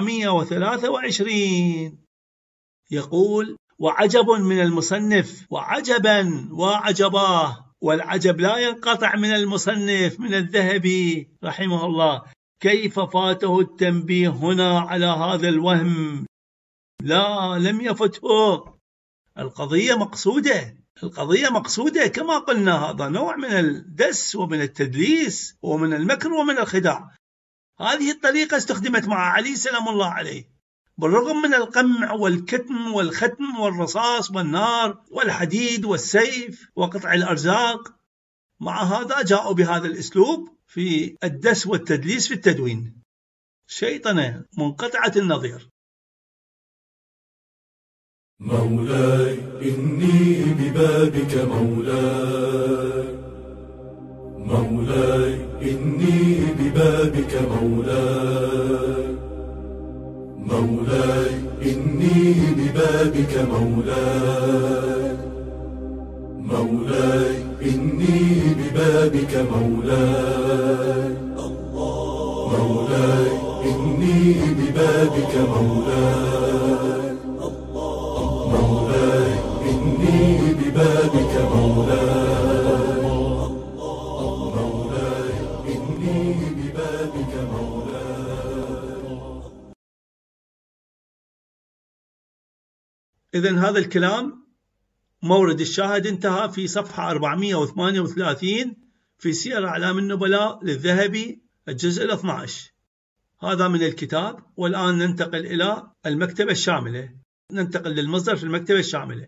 423. يقول: وعجب من المصنف، وعجباه، والعجب لا ينقطع من المصنف من الذهبي رحمه الله، كيف فاته التنبيه هنا على هذا الوهم؟ لا، لم يفته. القضية مقصودة كما قلنا، هذا نوع من الدس ومن التدليس ومن المكر ومن الخداع. هذه الطريقة استخدمت مع علي سلام الله عليه، بالرغم من القمع والكتم والختم والرصاص والنار والحديد والسيف وقطع الأرزاق. مع هذا جاءوا بهذا الأسلوب في الدس والتدليس في التدوين. شيطنة منقطعة النظير. مولاي إني ببابك مولاي، مولاي إني ببابك مولاي، مولاي إني ببابك مولاي، مولاي إني ببابك مولاي، مولاي إني ببابك مولاي، مولاي إني ببابك مولاي، مولاي إني ببابك مولاي. إذن هذا الكلام مورد الشاهد انتهى في صفحة 438 في سير أعلام النبلاء للذهبي الجزء 12. هذا من الكتاب. والآن ننتقل إلى المكتبة الشاملة، ننتقل للمصدر في المكتبة الشاملة.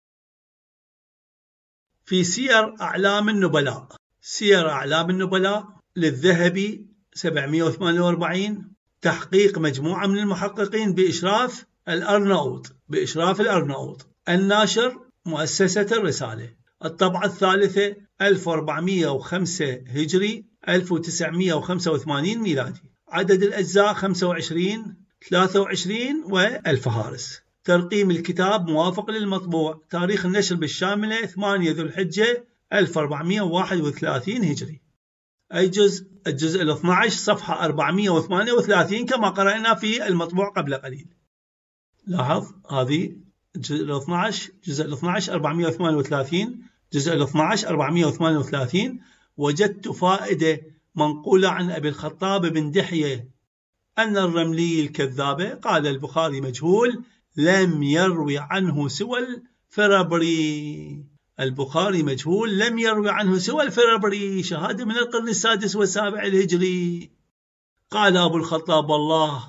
في سير أعلام النبلاء، سير أعلام النبلاء للذهبي 748، تحقيق مجموعة من المحققين بإشراف الأرناؤوط، الناشر مؤسسة الرسالة، الطبعة الثالثة 1405 هجري 1985 ميلادي، عدد الأجزاء 25 23 والفهارس. ترقيم الكتاب موافق للمطبوع. تاريخ النشر بالشاملة 8 ذو الحجة 1431 هجري. أي جزء؟ الجزء 12 صفحة 438 كما قرأنا في المطبوع قبل قليل. لاحظ هذه الجزء 12 438 جزء 12 438. وجدت فائدة منقولة عن أبي الخطاب بن دحية أن الرملي الكذابة قال البخاري مجهول لم يروي عنه سوى الفرابري. البخاري مجهول لم يروي عنه سوى الفرابري، شهادة من القرن السادس والسابع الهجري. قال أبو الخطاب والله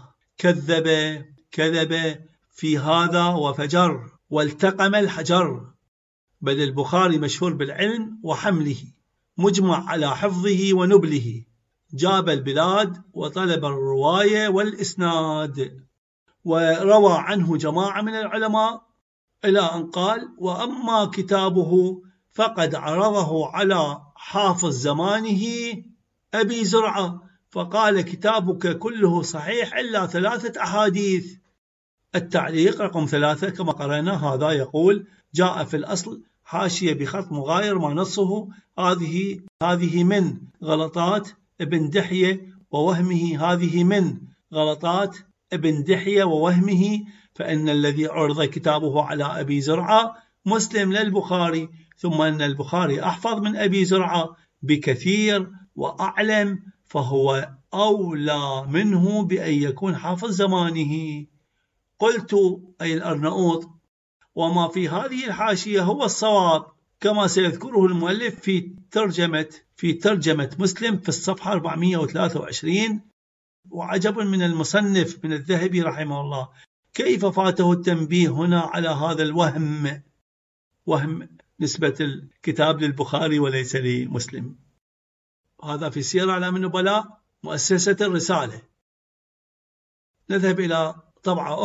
كذب في هذا وفجر والتقم الحجر، بل البخاري مشهور بالعلم وحمله، مجمع على حفظه ونبله، جاب البلاد وطلب الرواية والإسناد، وروى عنه جماعة من العلماء إلى أن قال: وأما كتابه فقد عرضه على حافظ زمانه أبي زرعة فقال: كتابك كله صحيح إلا 3 أحاديث. التعليق رقم 3 كما قرأنا، هذا يقول: جاء في الأصل حاشية بخط مغاير ما نصه هذه من غلطات ابن دحية ووهمه، هذه من غلطات ابن دحية ووهمه، فإن الذي عرض كتابه على أبي زرعة مسلم للبخاري، ثم أن البخاري أحفظ من أبي زرعة بكثير وأعلم، فهو أولى منه بأن يكون حافظ زمانه. قلت أي الأرناؤوط: وما في هذه الحاشية هو الصواب، كما سيذكره المؤلف في ترجمة مسلم في الصفحة 423. وعجب من المصنف من الذهبي رحمه الله كيف فاته التنبيه هنا على هذا الوهم، وهم نسبة الكتاب للبخاري وليس لمسلم. هذا في سير أعلام النبلاء مؤسسة الرسالة. نذهب إلى طبعة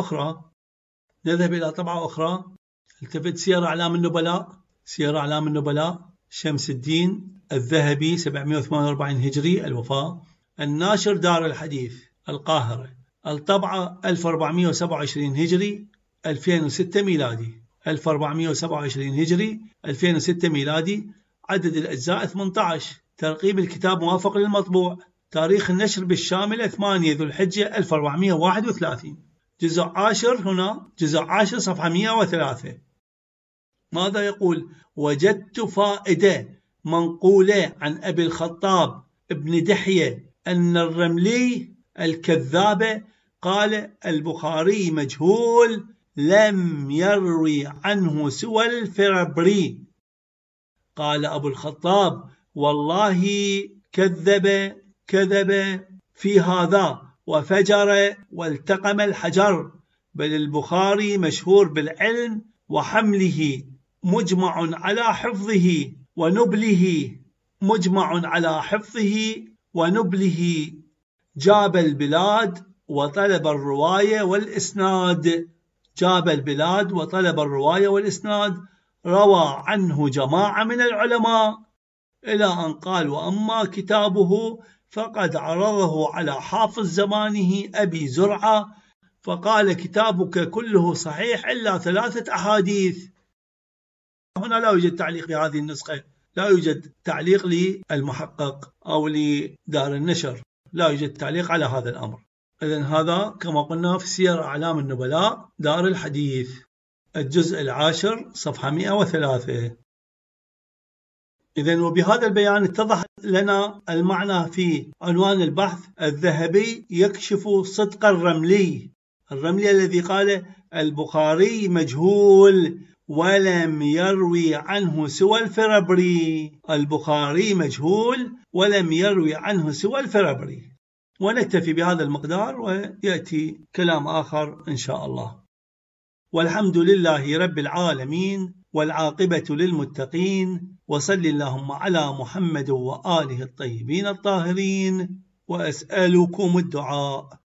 أخرى. التفت سير أعلام النبلاء شمس الدين الذهبي 748 هجري الوفاة، الناشر دار الحديث القاهرة، الطبعة 1427 هجري 2006 ميلادي، 1427 هجري 2006 ميلادي. عدد الأجزاء 18. ترقيم الكتاب موافق للمطبوع. تاريخ النشر بالشاملة 8 ذو الحجة 1431. جزء 10 هنا، جزء 10 صفحة 103. ماذا يقول؟ وجدت فائدة منقولة عن أبي الخطاب ابن دحية أن الرملي الكذاب قال: البخاري مجهول لم يروي عنه سوى الفربري. قال أبو الخطاب: والله كذب في هذا وفجر والتقم الحجر، بل البخاري مشهور بالعلم وحمله، مجمع على حفظه ونبله، جاب البلاد وطلب الرواية والإسناد، روى عنه جماعة من العلماء، إلى أن قال: وأما كتابه فقد عرضه على حافظ زمانه أبي زرعة فقال: كتابك كله صحيح إلا 3 أحاديث. هنا لا يوجد تعليق في هذه النسخة، لا يوجد تعليق للمحقق أو لدار النشر، لا يوجد تعليق على هذا الأمر. إذن هذا كما قلنا في سير أعلام النبلاء دار الحديث الجزء 10 صفحة 103. إذن وبهذا البيان اتضح لنا المعنى في عنوان البحث: الذهبي يكشف صدق الرملي الذي قال: البخاري مجهول ولم يروي عنه سوى الفربري. ونكتفي بهذا المقدار ويأتي كلام آخر إن شاء الله. والحمد لله رب العالمين، والعاقبة للمتقين، وصل اللهم على محمد وآله الطيبين الطاهرين، وأسألكم الدعاء.